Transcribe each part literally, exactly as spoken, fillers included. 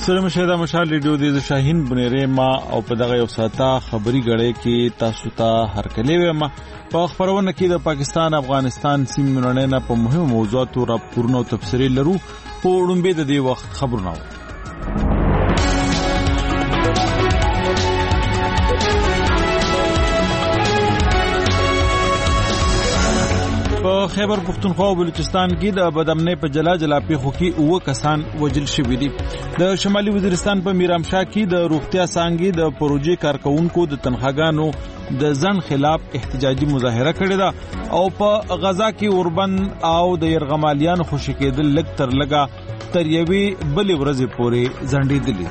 سره مشاهده مشال ریډیو د شاهین بنيره ما او په دغه یو ساته خبري غړې کې تاسو ته هرکلی ویم. په خبرونه کې د پاکستان افغانستان سیمې مننه په مهمو موضوعاتو راپورونه او تفسیري لرو. په وړاندې د دې وخت خبرونه په خیبر پختونخوا او بلوچستان کې د بدامنۍ په جلا جلا پیښو کې اوه کسان وژل شوي دي. د شمالي وزیرستان په میرامشاه کې د روغتیا څانګې د پروژې کارکونکو د تنخواګانو د ځن خلاف احتجاجي مظاهره کړې ده او په غزا کې اوربند او د يرغمالیانو خوشي کېدل لږ تر لږه تر یوې بلې ورځې پورې ځنډېدلي.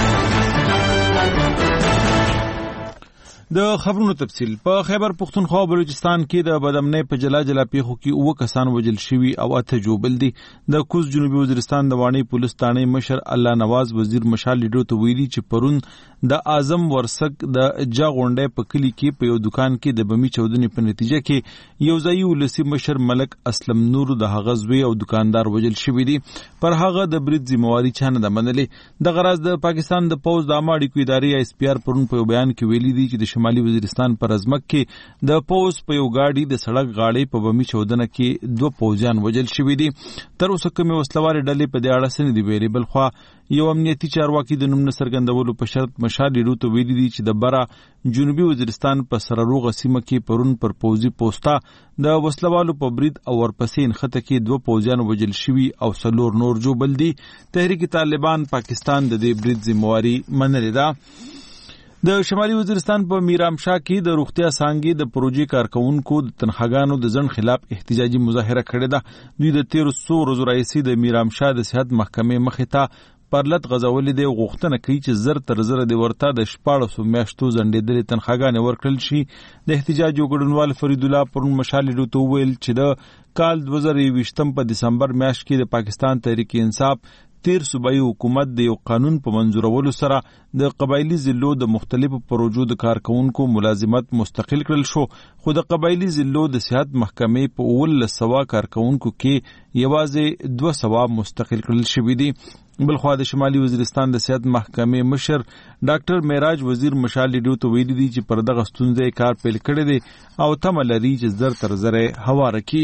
د خبرونو تفصیل په خیبر پختونخوا او بلوچستان کې د بدامنۍ په جلا جلا پیښو کې اوه کسان وژل شوي او اته جوبل دي. د کوز جنوبي وزیرستان د وانی پولیس تانې مشر الله نواز وزیر مشال لیډو ته ویلي چې پرون د اعظم ورسک د جا غونډې په کلی کې په یو دکان کې د بمی چودنې په نتیجه کې یو ځای ولسی مشر ملک اسلم نور د هغه زوی او دکاندار وژل شوي دي. پر هغه د برید ذمہواری چانه د منلې. د غراز د پاکستان د پوز د عامه اړیکو ادارې اس پی آر پرون په بیان کې ویلي دي چې د شمالي وزیرستان پر ازمک کې د پوز په یو گاډي د سړک غاړې په بمی چودنه کې دوه پوځیان وژل شوي دي. تر اوسه کومې وسلوارې ډلې په دې اړه څه نه دي ویلي. بلخوا یو امنیتي چارواکي د نوم نه څرګندولو په شرط مشال لیډو ته ویلي دي چې د بره جنوبي وزیرستان په سرروغه سیمه کې پرون پر پوځي پوسټه د وسلوالو په برید او ورپسې نښته کې دوه پوځیان وژل شوي او څلور نور جوبل دي. تحریک طالبان پاکستان د دې برید ذمہواری منلې ده. د شمالي وزیرستان په میرامشاه کې د روغتیا څانګې د پروژې کارکونکو د تنخواګانو د ځن خلاف احتجاجي مظاهره کړې ده. دوی د تیرو څو ورځو راهیسې د میرامشاه د صحت محکمې مخې ته پرلط غځولې دي او غوښتنه کوي چې زر تر زره د ورته د شپاړسو میاشتو ځنډېدلې تنخواګانې ورکړل شي. د احتجاج ګډونوال فرید الله پرون مشال لیډو ته وویل چې د کال دوه زره یوویشتم په دسمبر میاشت کې د پاکستان تحریک انصاف تیر صوبایي حکومت د یو قانون په منظورولو سره د قبایلی ضلعو د مختلفو پروژو د کارکونکو ملازمت مستقل کړل شو. خو د قبایلی ضلعو د صحت محکمې په اوولس سوه کارکونکو کې یوازې دوه سوه مستقل کړل شوي دي. بلخوا د شمالي وزیرستان د صحت محکمې مشر ډاکټر معراج وزیر مشال لیډو ته ویلي دي چې پر دغه ستونزې کار پیل کړی دی او تمه لري چې زر تر زره هواره کړي.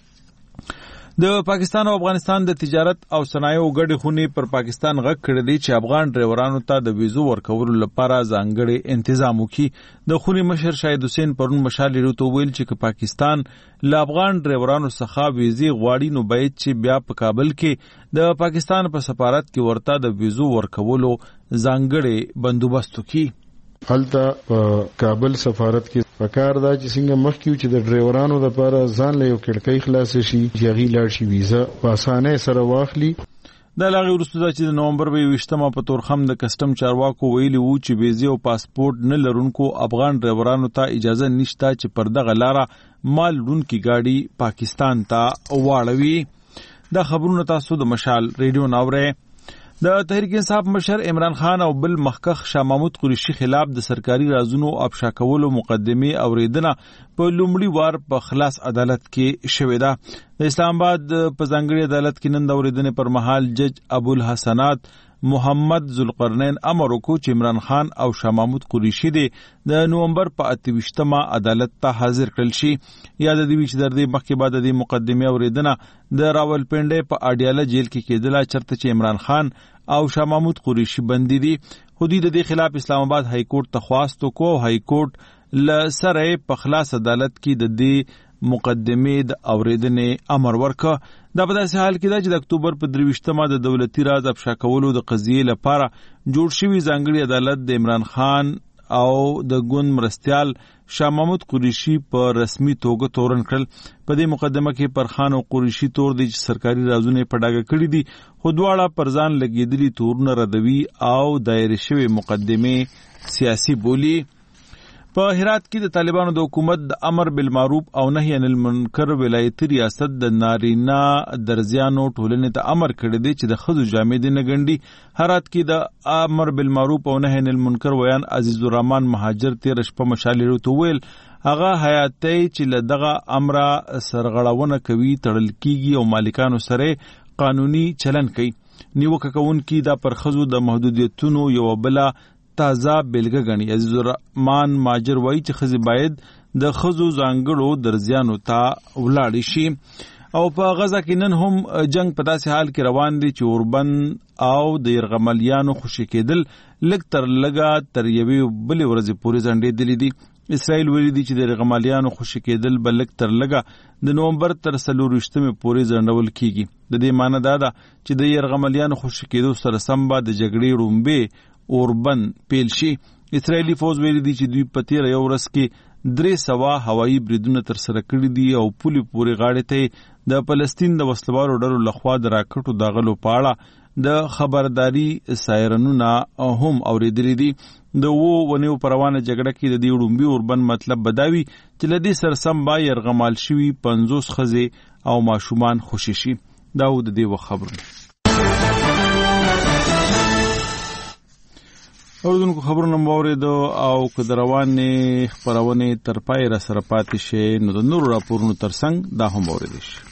د پاکستان او افغانستان د تجارت او صنایعو ګډې خونې پر پاکستان غږ کړی دی چې افغان ډرایورانو ته د ویزو ورکولو لپاره ځانګړی تنظیم وکړي. د خونې مشر شاهد حسین پرون مشال لیډو ته ویل چې پاکستان له افغان ډرایورانو څخه ویزې غواړي نو باید چې بیا په کابل کې د پاکستان په سفارت کې ورته د ویزو ورکولو ځانګړی بندوبست وکړي. هلته په کابل سفارت کې پکار دا چې څنګه مخکې چې د ډرایورانو لپاره ځان له یو کړکۍ خلاص شي چې هغه لاړ شي ویزا په اسانه سره واخلي. د لاغي وروسته چې د نومبر په یوویشتمه په تورخم د کسٹم چارواکو ویلي وو چې ویزې او پاسپورت نه لرونکو افغان ډرایورانو ته اجازه نشته چې پر دغه لاره مال وړونکي ګاډي پاکستان ته واړوي. دا خبرونه تاسو د مشال ریډیو ناوره. د تحریک انصاف مشر عمران خان او بل مخکخ شاه محمود قریشي خلاف د سرکاري رازونو افشا کولو مقدمه اوریدنه په لومړي وار په خلاص عدالت کې شوې ده. د اسلام آباد په ځانګړي عدالت کې نن د اوریدنې پر مهال جج ابوالحسنات محمد ذوالقرنین امر وکړ چې عمران خان او شاه محمود قریشي د نومبر په اتهویشتمه عدالت ته حاضر کړل شي. یاد دی چې د دې مخکې بعد د مقدمه اوریدنه د راولپنډۍ په اډیاله جیل کې کېدله چرته چې عمران خان او شاه محمود قریشي بندي دي. خو د دې خلاف اسلام آباد های کورټ ته خواست وکړ. های کورټ ل سره په خلاص عدالت کې د دې مقدمه د اوریدنې امر ورکړ. دا په داسې حال کې ده چې د اکتوبر په درویشتمه د دولتي راز افشا کولو د قضیې لپاره جوړ شوی ځانګړي عدالت د عمران خان او د ګوند مرستیال شاه محمود قریشي په رسمي توګه تورن کړل. په دې مقدمه کې پر خان او قریشي تور دي چې سرکاري رازونه په ډاګه کړی دي خو دواړه پر ځان لګېدلي تورونه ردوي او دایره شوی مقدمه سیاسي بولی. په هرات کې د طالبانو د حکومت د امر بالمعروف او نهي عن المنکر ولایتي ریاست د نارینا درزیانو ټولنې ته امر کړی دی چې د ښځو جامې دې نه ګنډي. هرات کې د امر بالمعروف او نهي عن المنکر ویان عزیز الرحمن مهاجر تیر شپه مشال لیډو ته ویل هغه حیاتي چې له دغه امره سرغړونه کوي تړل کیږي او مالکانو سره قانوني چلن کوي. نیوکه کوونکي دا پر ښځو د محدودیتونو یوه بله تازه بیلګه ګڼي. عزیز الرحمان ماجر وایي چې ښځې باید د ښځو ځانګړو درزیانو ته ولاړې شي. او په غزه کې نن هم جنگ په داسې حال کې روان دی چې اوربند او د یرغملیانو خوشي کېدل لږ تر لږه تر یوې بلې ورځې پورې ځنډېدلي دي. اسرائیل ویلي دي چې د یرغملیانو خوشي کېدل به لږ تر لږه د نومبر تر څلور ویشتمې پورې ځنډول کېږي. د دې معنی دا ده چې د یرغملیانو خوشي کېدو سره سم به د جګړې ړومبې اوربند پیل شي. اسرائیلي فوز ویلي دي چې دوی په تېره یو ورځ کې درې سوه هوایي بریدونه ترسره کړي دي او پولې پورې غاړې ته د فلسطین د وسلوالو ډلو لخوا د راکټو داغلو په اړه د خبرداري سایرنونه هم اورېدلي دي. د اوو ونیو په روانه جګړه کې د دې ړومبي اوربند مطلب به دا وي چې له دې سره سم به یرغمال شوي پنځوس ښځې او ماشومان خوشي شي. دا و د دې وخت خبرونه. اوردونکو خبرونه مو واورېدو او که د روانې خپرونې تر پای را سره پاتې شئ نو د نورو راپورونو تر څنګ دا هم واورېدی شي.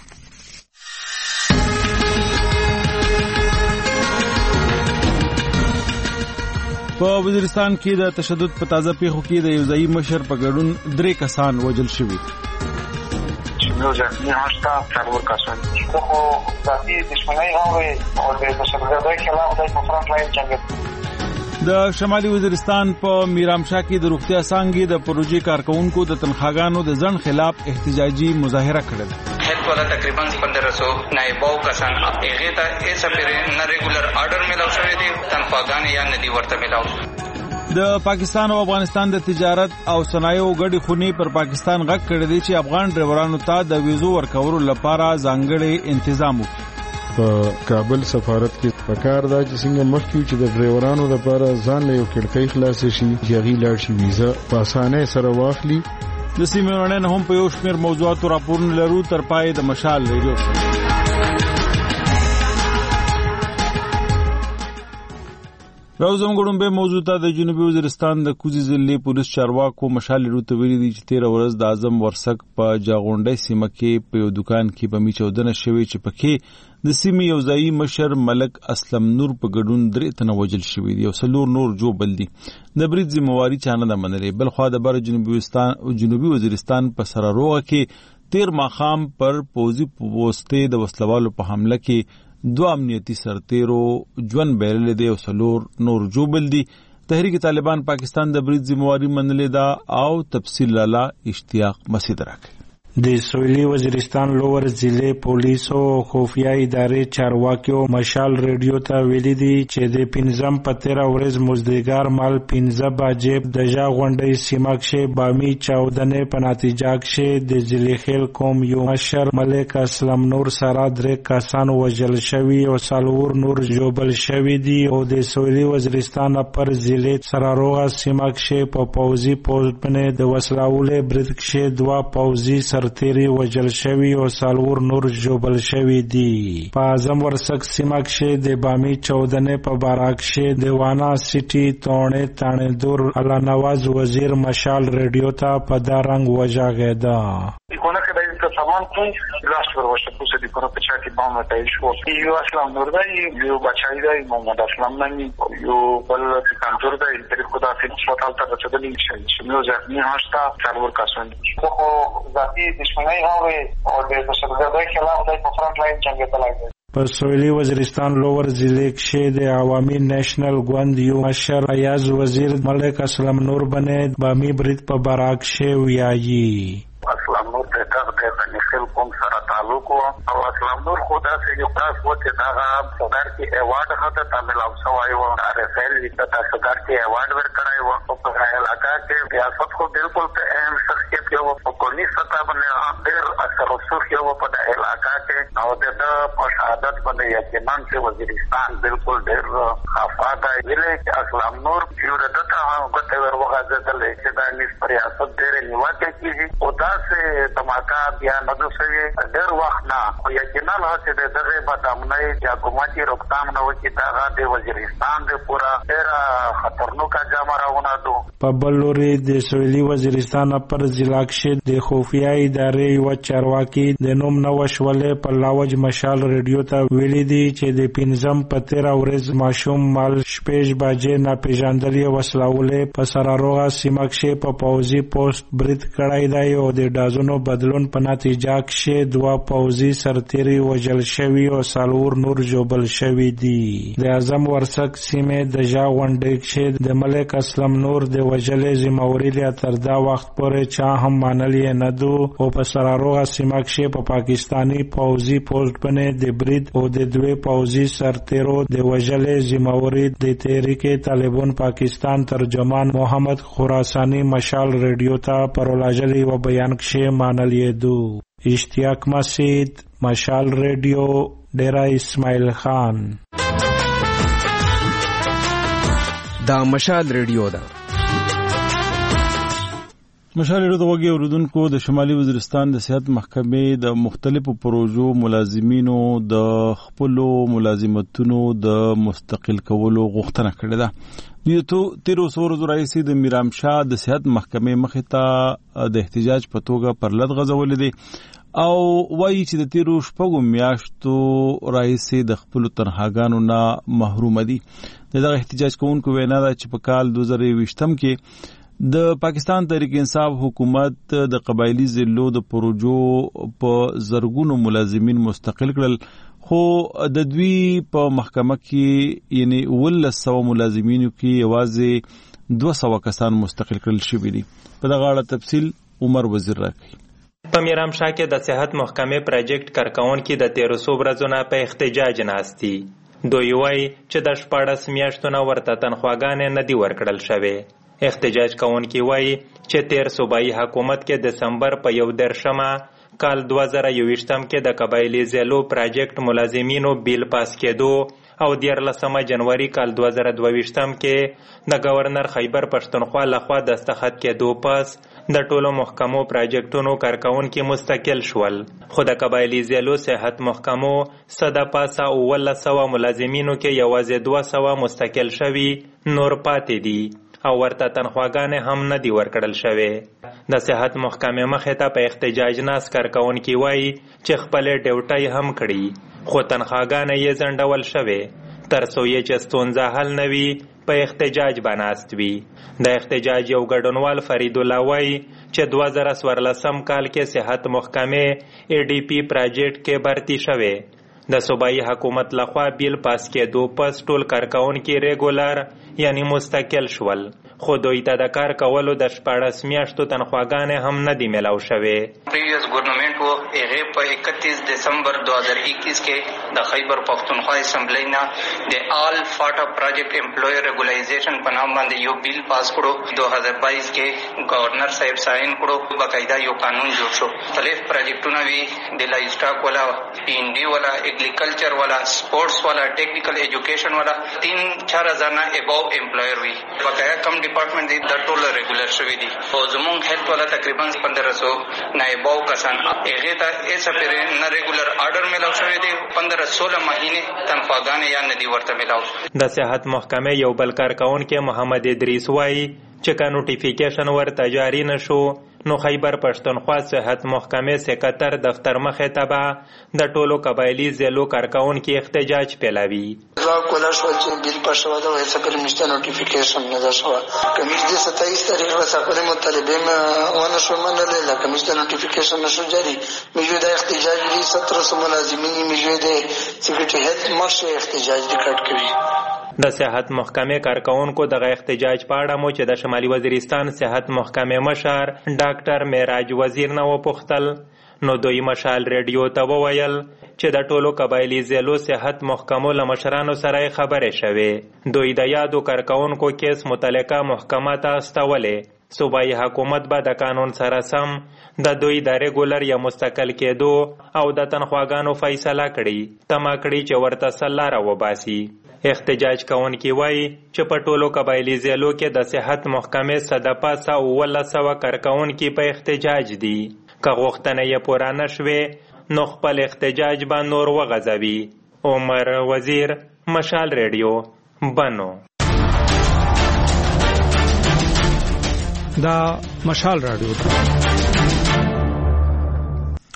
په وزیرستان کې د تشدد په تازه پیښو کې د یو ځایي مشر په ګډون درې کسان وژل شوي. یو ځکه هاشتا څلور کسان خو ذاتي دښمنۍ راوړي او د تشدد خلاف د فرنټ لاین جنګ. د شمالي وزیرستان په میرامشاه کې د روغتیا څانګې د پروژې کارکونکو د تنخواګانو د ځنډ خلاف احتجاجي مظاهره کړې. हेल्थ वाला तकरीबन पंद्रह सौ नायबाओ कसान एगे ता ऐसा पेरे न रेगुलर आर्डर मिलाव शवे दि तनख्वागान या ندی ورته मिलाव. د پاکستان او افغانستان د تجارت او صنایعو ګډې خونې پر پاکستان غږ کړی دی چې افغان ډرایورانو ته د ویزو ورکولو لپاره ځانګړی تنظیم وکړي. په کابل سفارت کې پکار دا چې څنګه مخکې چې د ډرایورانو لپاره ځان له یو کړکۍ خلاص شي چې هغه لاړ شي ویزا په اسانه سره واخلي. د سیمې نه هم په یو شمېر موضوعاتو راپورونه لرو تر پای د مشال ریډیو سره. راوزم ګډون به موضوع ته د جنوبي وزیرستان د کوزي ضلع پولیس چارواکو مشال ریډیو ته ویلي دي چې تیره ورځ د اعظم ورسک په جاغونډۍ سیمه کې په یو دکان کې بمي چودنه شوې چې پکې د سیمې یو ځایي مشر ملک اسلم نور په ګډون درې تنه وژل شوي دي او څلور نور جوړ دي. د برید ذمہواري چا نه ده منلې. بل خوا د بر جنوبي وزیرستان په سراروغه کې تیر ماښام پر پوځي پوستې د وسلوالو په حمله کې دو امنیتي سرتیرو ژوند بیرل دي او څلور نور جوړ دي. تحریک طالبان پاکستان د برید ذمہواري منلې ده او تفصیل لاله اشتیاق مسعود راکړي. د سویلي وزیرستان لوور ضلع پولیسو خفیه ادارې چارواکیو مشال ریډیو ته ویلي دي چې د پنځم په تیره ورځ مزدګار مال پنځه بجې د جاغونډۍ سیمه کې بامي چاودنې په نتیجه کې د ضلع خیل قوم یو مشر ملک اسلم نور سره درې کسان وژل شوي او څلور نور ژوبل شوي دي او د سویلي وزیرستان پر ضلع سراروغه سیمه کې په پوځي پوسټ باندې د وسلوالې برید کې دوه پوځي سرتیری وژل شوي او څلور نور ژوبل شوي دي. په اعظم ورسک سیمه کې د بامي چودنې په باره کې د وانا سیټي تونې تانې دور الله نواز وزیر مشال ریډیو ته په دا رنګ وژاغېده. Icona că dai că saman pun lasur o să puse de până pe cea de bani de aici. Eu aslam nurda, eu bachai da, Mohamed Aslam nani, eu bal cantor da, între cu da film și alta de ce de link și aici. Eu zic, ni asta țarul ca sunt. Cu zati dispunei hawe o de să se dea خلاف dai pe front line څنګه تلایي. په سویلي وزیرستان لوور ضلع کې د عوامي نېشنل ګوند یو مشر ایاز وزیر ملک اسلم نور باندې بامي برید په براک شي ویایي. اسلام نور د دغه د نخل قوم سره تعلق او اسلام نور خدا سے یو خاص وته دا صدر کی ایوارډ هته تعامل او سوای و ار ایف ایل د صدر کی ایوارډ ور کړای و په علاقہ کې ریاست کو بالکل په اهم شخصیت یو په کونی سطح باندې ډېر اثر رسوخ یو په علاقہ کې او د په شهادت باندې یقینا چې وزیرستان بالکل ډېر خفا دی ویلې چې اسلام نور یو دته هغه ته ور وغځېدل چې د نس ریاست ډېر نیوکه کیږي او دا سے دماکا بیا نظر سوی ډېر وخت نه خو یقینا چې د دغه بدامنۍ چې حکومتي روکتام نه وکړي دا د وزیرستان د پورا ډېر خطرناک جامه راونه دو. په بل لوري د سویلي وزیرستان پر ضلع کې د خفیه ادارې یو چارواکي د نوم نو شولې په ملاوج مشال ریډیو ته ویلي دي چې د پنځم په تیره ورځ ماشوم مال شپږ بجې ناپېژندلي وسلهولې په سراروغه سیمه کښې په پوځي پوسټ برید کړی دی او د ډازونو بدلون په نتیجه کښې دوه پوځي سرتیري وژل شوي او څلور نور ژوبل شوي دي. د اعظم ورسک سیمې د ژا غونډۍ کښې د ملک اسلم نور د وژلې ذمهواري لا تر دا وخت پورې چا هم منلي نه دو او په سراروغه سیمه کښې په پاکستاني پوځي پوسټ باندې د برید او د دوی پوځي سرتیرو د وژلې ذمهواري د تحریک طالبان پاکستان ترجمان محمد خراساني مشال ریډیو ته پرولاجلی و بیان کښې منلي دو. اشتیاق مسید، مشال ریډیو، ډیرا اسماعیل خان. دا مشال ریډیو ده. مشال ریډیو د وګړو اوریدونکو د شمالي وزیرستان د صحت محکمې د مختلفو پروژو ملازمینو د خپلو ملازمتونو د مستقل کولو غوښتنه کړې ده. دوی تیرو څو ورځو راهیسې د میرام شاه د صحت محکمې مخې ته د احتجاج په توګه پر لد غځولې دي او وایي چې د تیرو شپږو میاشتو راهیسې د خپلو تنخواګانو نه محروم دي. د دغه احتجاج کوونکو وینا ده چې په کال دوه زره یوویشتم کې د پاکستان تحریک انصاف حکومت د قبایلی ضلعو د پروژو په زرګونو ملازمین مستقل کړل، خو د دوی په محکمه کې یعنی ولس سوه ملازمینو کې یوازې دوه سوه کسان مستقل کړل شوي دي. په دغه اړه تفصیل عمر وزیر راکوي. په میرام شاه کې د صحت محکمې پراجیکټ کارکونکي د تیرو څو ورځو نه په احتجاج ناست دي. دوی وایي چې د شپاړس میاشتو نه ورته تنخواګانې نه دي ورکړل شوې. احتجاج کوونکي وایي چې تیر صوبایي حکومت کې دسمبر په یو دېرشمه کال دوه زره یوویشتم کې د قبایلي ضلعو پراجیکټ ملازمینو بیل پاس کېدو او دیارلسمه جنوري کال دوه زره دوه ویشتم کې د گورنر خیبر پښتونخوا لخوا دستخط کېدو پس د ټولو محکمو پراجیکټونو کارکونکي مستقل شول، خو د قبایلي ضلعو صحت محکمو څه د پاسه اوولس سوه ملازمینو کې یوازې دوه سوه مستقل شوي نور پاتې دي او ورته تنخواګانې هم نه دي ورکړل شوې. د صحت محکمې مخې ته په احتجاج ناست کارکونکي وایي چې خپلې ډیوټۍ هم کړي خو تنخواګانې یې ځنډول شوې تر څو یې چې ستونزه حل نه وي په احتجاج به ناست وي. د احتجاج یو ګډونوال فرید الله وایي چې دوه زره څوارلسم کال کې صحت محکمې ای ډي پي پراجیکټ کې برتي شوې. د صوبایي حکومت لخوا بیل پاس کېدو پس ټول کارکونکي ریګولر یعنی مستقل شول، خو دوی ته د کار کولو د شپاړس میاشتو تنخواګانې هم نه دي میلاو شوې. پریویس ګورنمنت و هغې په اکتیس دسمبر دو هزار اکیس کې د خیبر پښتونخوا اسمبلی نه د آل فاټا پراجیکټ امپلوی ریګولایزیشن په نام باندې یو بیل پاس کړو. دو هزار باییس کې گورنر صاحب ساین کړو، باقاعده یو قانون جوړ شو. مختلف پراجیکټونه وي د لایف سټاک والا، پی ان ډي والا، اګریکلچر والا، سپورټس والا، ټیکنیکل ایجوکیشن والا، تین چار هزار نه اباو امپلویر وي. باقاعده کم ډپارټمنټ دي د ټول ریګولر شوي دي او زمونږ هیلث والا تقریبا پندرہ سو نایباو کسان هغې ته ایسه پرې نه ریګولر آرډر میلاو شوی دی. پندرہ سوله مهینې تنخواګانې یا نه دي ورته میلاو. د صحت محکمې یو بل کارکونکی محمد ادریس وایي چې که نوټیفیکیشن ورته جاري نه شو نو خیبر پښتونخوا صحت محکمې سکتر دفتر مخې ته به د ټولو قبایلي ضلعو کارکونکي احتجاج پیلوي. کولا شو چې بیل پاس شوی دی هیڅ کله نشته نوټیفیکیشن نه ده شوی. کمیش د ستاییس تاریخ به خپل مطالبه ونه شو منلې لا کمیش د نوټیفیکیشن نشو جاری میجو د احتجاج لري ستر سو ملازمین میجو د سیکریټری هیډ مرشه احتجاج ریکارډ کوي. د صحت محکمې کارکونکو دغه احتجاج په اړه مو چې د شمالي وزیرستان صحت محکمې مشر ډاکټر معراج وزیر نه وپوښتل نو دوی مشال ریډیو ته وویل چې د ټولو قبایلي ضلعو صحت محکمو له مشرانو سره خبرې شوې. دوی د یادو کارکونکو کیس متعلقه محکمه ته استولې. صوبایي حکومت به د قانون سره سم د دوی د ریګولر یا مستقل کېدو او د تنخواګانو فیصله کړي تمه کړي چې ورته سل لاره وباسي. احتجاج کوونکي وایي چې په ټولو قبایلي ضلعو کې د صحت محکمې څه د پاسه اوولس سوه کارکونکي په احتجاج دي. که غوښتنه یې پوره نه شوې نو خپل احتجاج به نور وغځوي. عمر وزیر، مشال ریډیو، بنو. دا مشال رادیو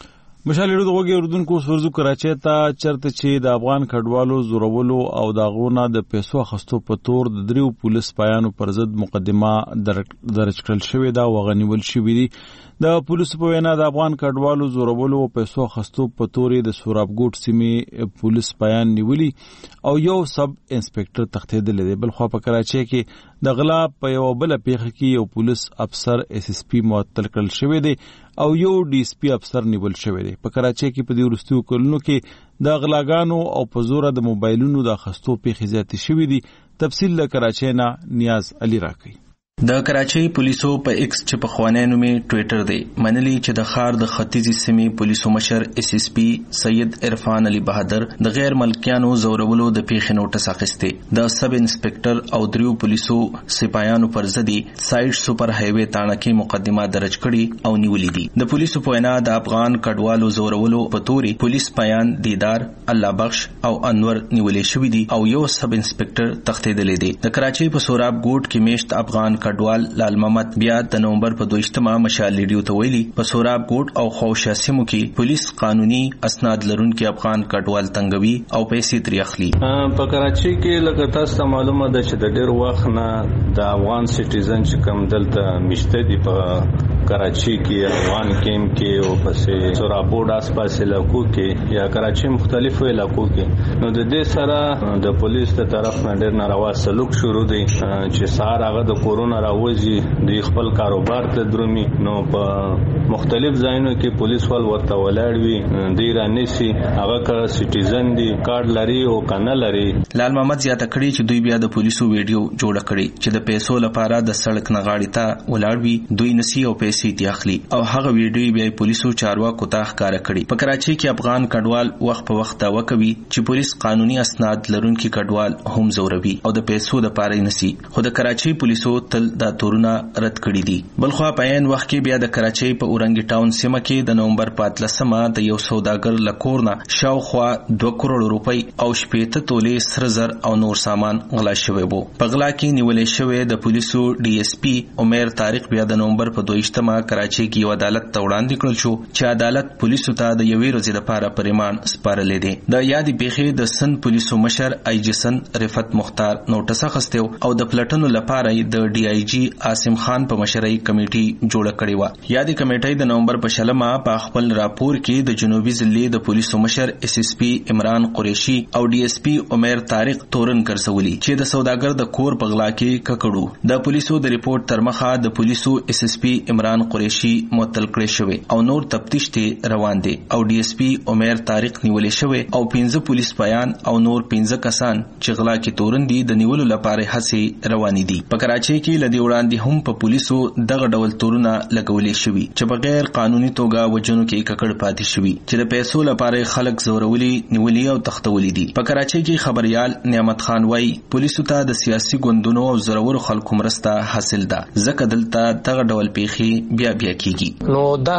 مشال ریډیو د غوږی اردوونکو سورزو کراچۍ ته چرته چې د افغان کډوالو زورولو او داغونه د پیسو اخیستو په تور د دریو پولیس پایانو پر ضد مقدمه درج کړل شوې ده او غنیول شوې دي. د پولیسو په وینا د افغان کډوالو زورولو او پیسو اخیستو په تور د سورابګوټ سیمې پولیس پایان نیولي او یو سب انسپکټر تښتېدلی دی. بل خوا په کراچۍ کې د غلا په یو بل پیښه کې یو پولیس افسر ایس ایس پی معطل کړل شوی دی او یو ډي ایس پی افسر نیول شوی دی. په کراچۍ کې په دې وروستیو کلونو کې د غلاګانو او په زوره د موبایلونو د اخیستو پیښې زیاتې شوې دي. تفصیل له کراچۍ نه نیاز علي راکوي. د کراچۍ پولیسو په ایکس چې په خوانی نومې ټویټر دی منلي چې د ښار د ختیځي سیمې پولیسو مشر ایس ایس پی سید عرفان علي بهادر د غیر ملکیانو زورولو د پیښې نوټس اخیستې. د سب انسپکټر او دریو پولیسو سپایانو پر ضد سایډ سپر هایوي تاڼه کې مقدمه درج کړي او نیولې دي. د پولیسو په وینا د افغان کډوالو زورولو په توري پولیس پایان دیدار الله بخش او انور نیولې شوې دي او یو سب انسپکټر تښتېدلی دی. د کراچۍ په سوراب ګوټ کې میشت افغان کډوال لال محمد بیا د نومبر په دویشتمه مشال ریډیو ته ویلي په سوراب ګوټ او خوشا سیمو کې پولیس قانوني اسناد لرونکي افغان کډوال تنګوي او پیسې ترې اخلي. په کراچۍ کې لکه تاسو ته معلومه ده چې د ډېر وخت نه د افغان سټیزن چې کوم دلته مشته دي په کراچۍ کې افغان کیمپ کې او پسې سورابوډ آس-پاس علاقو کې یا کراچۍ مختلفو علاقو کې نو د دې سره د پولیس تر طرف نه ډېر ناروا سلوک شروع دی چې سار هغه د کورونا راوځي د خپل کاروبار ته درومي نو په مختلف ځایونو کې پولیس ول ورته ولاړ وي دی رانیسي هغه کا سټیزن دی کارت لري او کنه لري. لال محمد زیاته کړي چې دوی بیا د پولیسو ویډیو جوړ کړي چې د پیسو لپاره د سړک نغاړي ته ولاړ وي دوی نسی او پیسې تی اخلي او هغه ویډیو بیا پولیسو چارواکو ته ښکار کړي. په کراچۍ کې افغان کډوال وخت په وخت داوا کوي چې پولیس قانوني اسناد لرونکي کډوال هم زوروي او د پیسو لپاره نسی خو د کراچۍ پولیسو تل دا تورونه رد کړي دي. بلخوا په عین وخت کې بیا د کراچۍ په اورنګي ټاون سیمه کې د نومبر پاتلسمه د یو سوداګر لکورنا شاوخوا دوه کروڑ روپۍ او شپېته تولې سره زر او نور سامان غلا شوی وو. په غلا کې نیولې شوی د پولیسو ډي ایس پی عمر طارق بیا د نومبر په دویشتمه کراچۍ کې یو عدالت ته وړاندې کړل شو چې عدالت پولیسو ته د یوې ورځې لپاره پر ریمانډ سپارلې دي. د یادې پیښې د سن پولیسو مشر آی جی سن رفعت مختار نوټس اخیستو او د پلټنو لپاره د ډي آی جی عاصم خان په مشرۍ کمیټي جوړه کړې و. یادې کمیټې د نومبر په شلمه په خپل راپور کې د جنوبي ضلع د پولیسو مشر ایس ایس پی عمران قریشي او ډي ایس پی عمر طارق تورن ګرځولي چې د سوداګر د کور په غلا کې ککړو. د پولیسو د ریپورت تر مخه د پولیسو ایس ایس پی عمران قریشي معطل کړی شوی او نور تفتیش ته روان دي او ډي ایس پی عمر طارق نیولې شوی او پنځه پولیس پایان او نور پنځه کسان چې غلا کې تورن دي د نیولو لپاره هڅې روانې دي. په کراچۍ کې لدی وړاندې هم په پولیسو دغه ډول تورونه لګولې شوي چې په غیر قانوني توګه وجنو کې ککړ پاتې شوي چې د پیسو لپاره خلک زورولي نیولي او تختولي دي. په کراچۍ کې خبريال نعمت خان وای پولیسو ته د سیاسي ګوندونو او زورور خلکو مرسته حاصل ده ځکه دلته دغه ډول پیښې بیا بیا کیږي. نو دا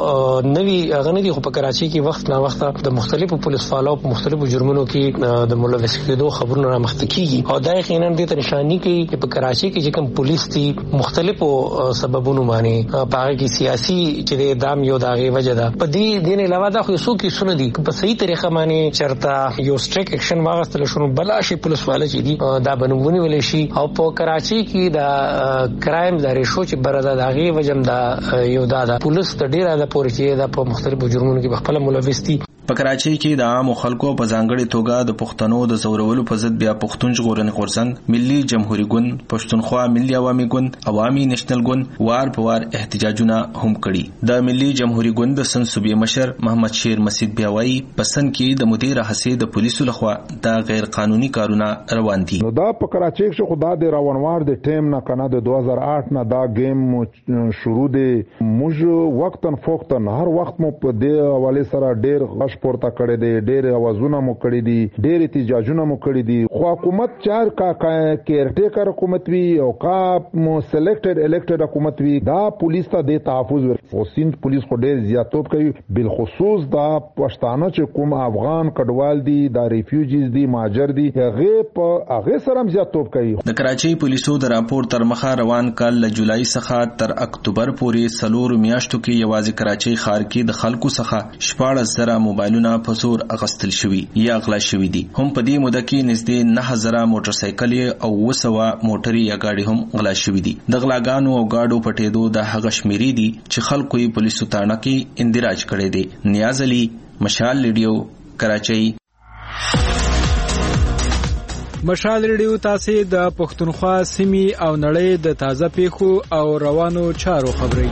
څه نوی غنډي خو په کراچۍ کې وخت نه وخت د مختلفو پولیس فالو په مختلفو جرمونو کې د ملوث کېدو خبرونه را مخته کیږي او دا یقینا د نشانی کوي چې په کراچۍ کې چې کوم پولیس دي مختلفو سببونو باندې پاره کې سیاسي چې دام یو داغه وجه ده. په دې دین علاوه دا خو څو کې سن دي په صحیح طریقه باندې چرته یو سټریک اکشن واغستل شنو بلا شي پولیس والے چې دي دا بنونی ولې شي او په کراچۍ کې دا کرایم د ریشو چې بردا داغه وجم دا یو دا پولیس د ډیره د پورې چې دا په مختلفو جرمونو کې خپل ملوث دي. په کراچۍ کې د عام خلکو په ځانګړي توګه د پښتنو د زورولو په ضد بیا پښتون ژغورنې غورځنګ ملي جمهوریت ګوند پښتونخوا ملي عوامي ګوند عوامي نېشنل ګوند وار په وار احتجاجونه هم کړي. د ملي جمهوریت ګوند د سن صوبې مشر محمد شیر مسعود بیاوي پسند کې د مدیر حسې د پولیسو لخوا د غیر قانوني کارونه روان دي. نو دا په کراچۍ کې خو د روانوار د ټیم نه کنه د دوه هزار آټ نه دا گیم شروع دی موږ وختن فوختن هر وخت مو په دې حواله سره ډېر غش پورته کړی دی، ډېر اوازونه مو کړی دي، ډېر احتجاجونه مو کړی دي، خو حکومت چار کا کیرټیکر حکومت وي او کا سلیکټډ الیکټډ حکومت وي، دا پولیس ته د تحفظ ورکوي. او سیند پولیس خو ډېر زیاتوب کوي، بالخصوص دا پښتانه چې کوم افغان کډوال دي، دا ریفیوجیز دي، مهاجر دي، هغه په هغه سره هم زیاتوب کوي. د کراچۍ پولیسو د راپور تر مخه روان کال له جولای څخه تر اکتوبر پورې څلور میاشتو کې یوازې کراچۍ ښار کې د خلکو څخه شپاړس زره موبایلونه په زور اخیستل شوي یا غلا شوي دي. هم په دې موده کې نږدې نهه زره موټر سایکلې او اوه سوه موټرې یا ګاډي هم غلا شوي دي. د غلاګانو او ګاډو پټېدو د هغه شمیرې دي چې خلکو یې پولیسو تاڼه کې اندراج کړی دی. نیاز علي، مشال ریډیو، کراچۍ. مشال ریډیو تاسو د پښتونخوا سیمې او نړۍ د تازه پیښو او روانو چارو خبري.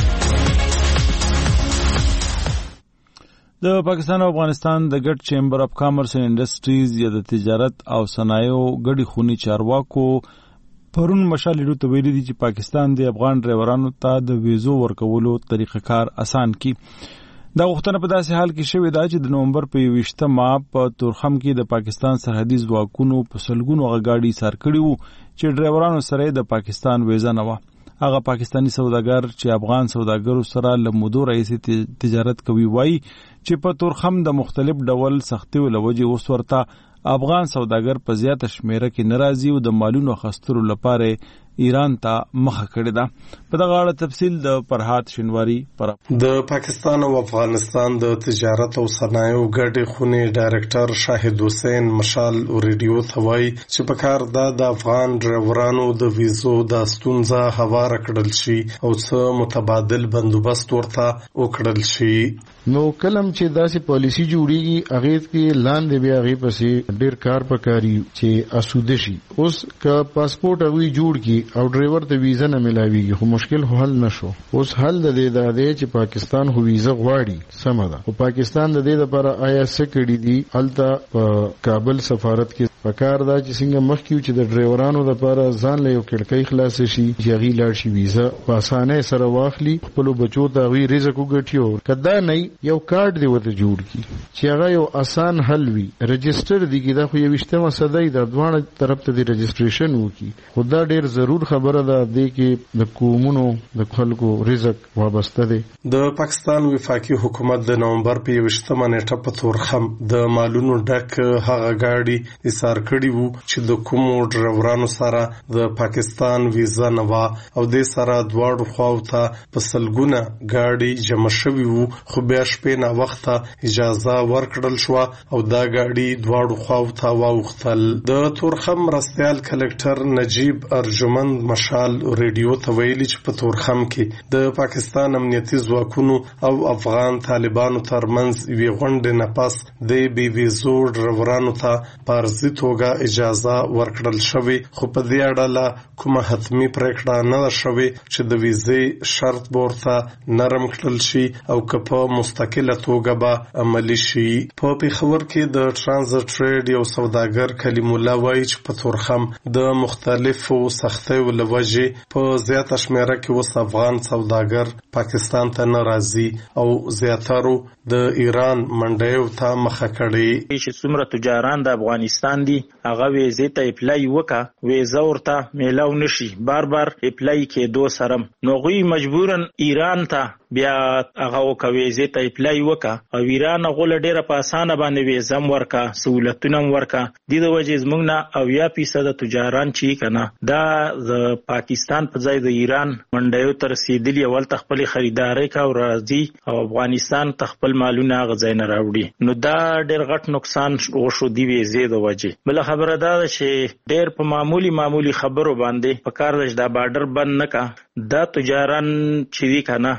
د پاکستان او افغانستان د ګډ چیمبر اف کامرس اینڈ انډستریز یا د تجارت او صنایعو ګډي خونی چارواکو پرون مشال ریډیو ته ویلي دي چې پاکستان د افغان ډرایورانو ته د ویزو ورکولو طریقه کار اسان کړي. دا غوښتنه په داسې حال کې شوې ده چې د نومبر په یوویشتمه په تورخم کې د پاکستان سرحدي ځواکونو په سلګونو غاډي سار کړي وو چې ډرایورانو سره د پاکستان ویزه نه و. هغه پاکستانی سوداګر چې افغان سوداګرو سره له مودو راهیسې تجارت کوي وایي چې په تورخم د مختلف ډول سختیو له وجې اوس ورته افغان سوداګر په زیاته شمیره کې ناراضي او د مالونو اخیستلو لپاره ایران ته مخه کړې ده. په دغه اړه تفصیل د فرحات شینواری پر. د پاکستان او افغانستان د تجارت او صنایعو ګډې خونې ډایرکټر شاهد حسین مشال ریډیو ته وایي چې په کار دا د افغان ډرایورانو د ویزو د ستونزه هواره کړل شي او څه متبادل بندوبست ورته وکړل شي. نو کلم چې داسې پالیسی جوړیږي هغه کې لاندې بیا هغه پسې ډیر کار پکاري چې اسوده شي. اوس که پاسپورت هغه جوړ کی او ډرایور ته ویزه نه ملاويږي خو مشکل حل نشو. اوس حل د دې د دې چې پاکستان خو ویزه غواړي سم ده، او پاکستان د دې لپاره آیا څه کړی دي الته په کابل سفارت کې پکار دا چې څنګه مخکیو چې د ډرایورانو لپاره ځان له یو کړکۍ خلاص شي چې هغه لاړ شي ویزه په اسانه سره واخلي، خپل بچو ته غوي رزق وګټي. کدا نه یو کارت دی وته جوړ کی چې هغه یو آسان حل وي. رجستر دی کی دا خو یو وشتمه صدای د دوه طرف ته دی رجستریشن وکي. خدا ډیر ضرور خبره ده د کې د کومونو د خلکو رزق وابسته دی. د پاکستان وفاقي حکومت د نومبر په یوشتمه نیټه په تورخم د مالونو ډک هغه گاډي ایثار کړی وو چې د کومو ډرایورانو سره د پاکستان ویزا نه و او د سره دواړو خواوته په سلګونه گاډي جمع شوی وو. خو بیا شپې نه وخته اجازه ورکړل شو او دا گاډي دواړو خواوته واوختل. د تورخم مرستيال کلکټر نجیب ارجمند مشال ریډیو ته ویلي چې په تورخم کې د پاکستان امنیتي ځواکونو او افغان طالبانو ترمنځ وی غونډه نه پاس د بي ویزو ډرایورانو ته پارزي توګه اجازه ورکړل شوی. خو په دې اړه کومه حتمی پریکړه نه شوی چې د ویزې شرط ورته نرم کړل شي او که مستقله توګه به عملی شي. په پیښور کې د ترانزیت ټریډ یو سوداګر کلیم الله وایي چې په تورخم د مختلفو سختیو له وجې په زیاته شمیره کې اوس افغان سوداګر پاکستان ته نه راځي او زیاترو د ایران منډیو ته مخه کړي. چې څومره تجاران د افغانستان دي هغه ویزې ته اپلای وکړه، ویزه ورته میلاو نشي، بار بار اپلای کېدو سره نو غوی مجبورن ایران ته بیا هغه وکويزه ته اپلای وکړه او ایران غول ډیره په اسانه باندې ویزم ورکا سہولتونه ورکا. د دې وجې زمونږ نه او یا فیصد تجاران چې کنه دا د پاکستان په ځای د ایران منډیو تر رسیدلی ول تخپل خریداري کا او راځي او افغانستان تخپل مالونه غځای نه راوړي. نو دا ډیر غټ نقصان وشو دی ویزه د وجې. بل خبره دا چې ډیر په معمولی معمولی خبرو باندې په کار د بارډر بند نکا دا تجاران چې دی کنه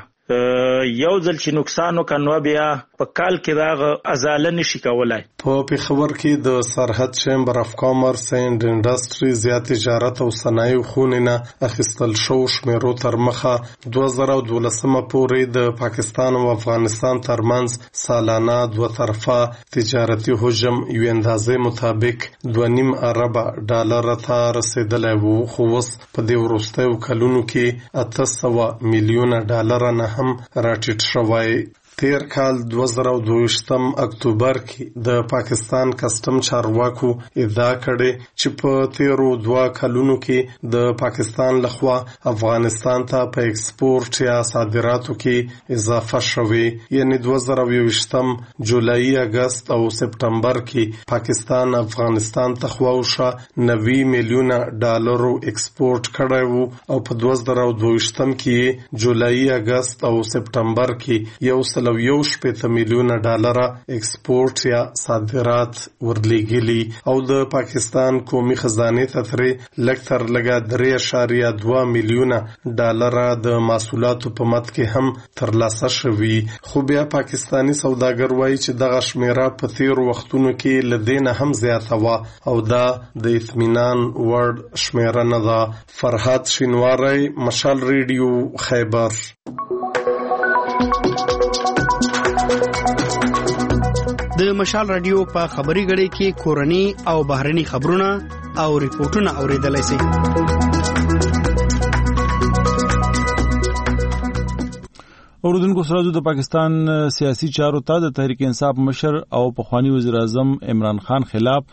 یو ځل چې نقصان وکړو بیا په کال کې دا ازاله نشي کولای. په پیښور کې د سرحد چیمبر اف کامرس اینڈ انډستریز یا تجارت او صنایع خونې نه اخیستل شو شمیرو تر مخه دوه زره دولسمه پورې د پاکستان او افغانستان ترمنځ سالانه دوه طرفه تجارتي حجم یو اندازې مطابق دوه نیم ارب ډالر ته رسیدلی وو. خو اوس په دې وروستیو کلونو کې اته سوه میلیونه ډالر نه هم راټیټ شوی. تیر کال دوه زره او دوه ویشتم اکتوبر کې د پاکستان کسټم چارواکو ادعا کړې چې په تیرو دوه کلونو کې د پاکستان لخوا افغانستان ته په ایکسپورټ یا صادراتو کې اضافه شوې. یعنی دوه زره او ویشتم جولای، اگست او سپټمبر کې پاکستان افغانستان ته خواوشه نوي میلیونه ډالرو ایکسپورټ کړی وو او په دوه زره او دوه ویشتم کې جولای، اگست او سپټمبر کې یو سل او یو شپېته میلیونه ډالره ایکسپورټ یا صادرات ورلېږلي او د پاکستان قومي خزانې ته ترې لږ تر لږه درې اعشاریه دوه میلیونه ډالره د محصولاتو په مد کې هم ترلاسه شوي. خو بیا پاکستاني سوداګر وایي چې دغه شمیره په تیرو وختونو کې له دې نه هم زیاته وه او دا د اطمینان وړ شمیره نه ده. فرهاد شینواری، مشال ریډیو، خیبر. د مشال رادیو په خبري غړي کې کورني او بهرني خبرونه او ریپورتونه اوریدلای شئ. اوردونکو سره د پاکستان سیاسي چارو ته د تحریک انصاف مشر او پخوانی وزیر اعظم عمران خان خلاف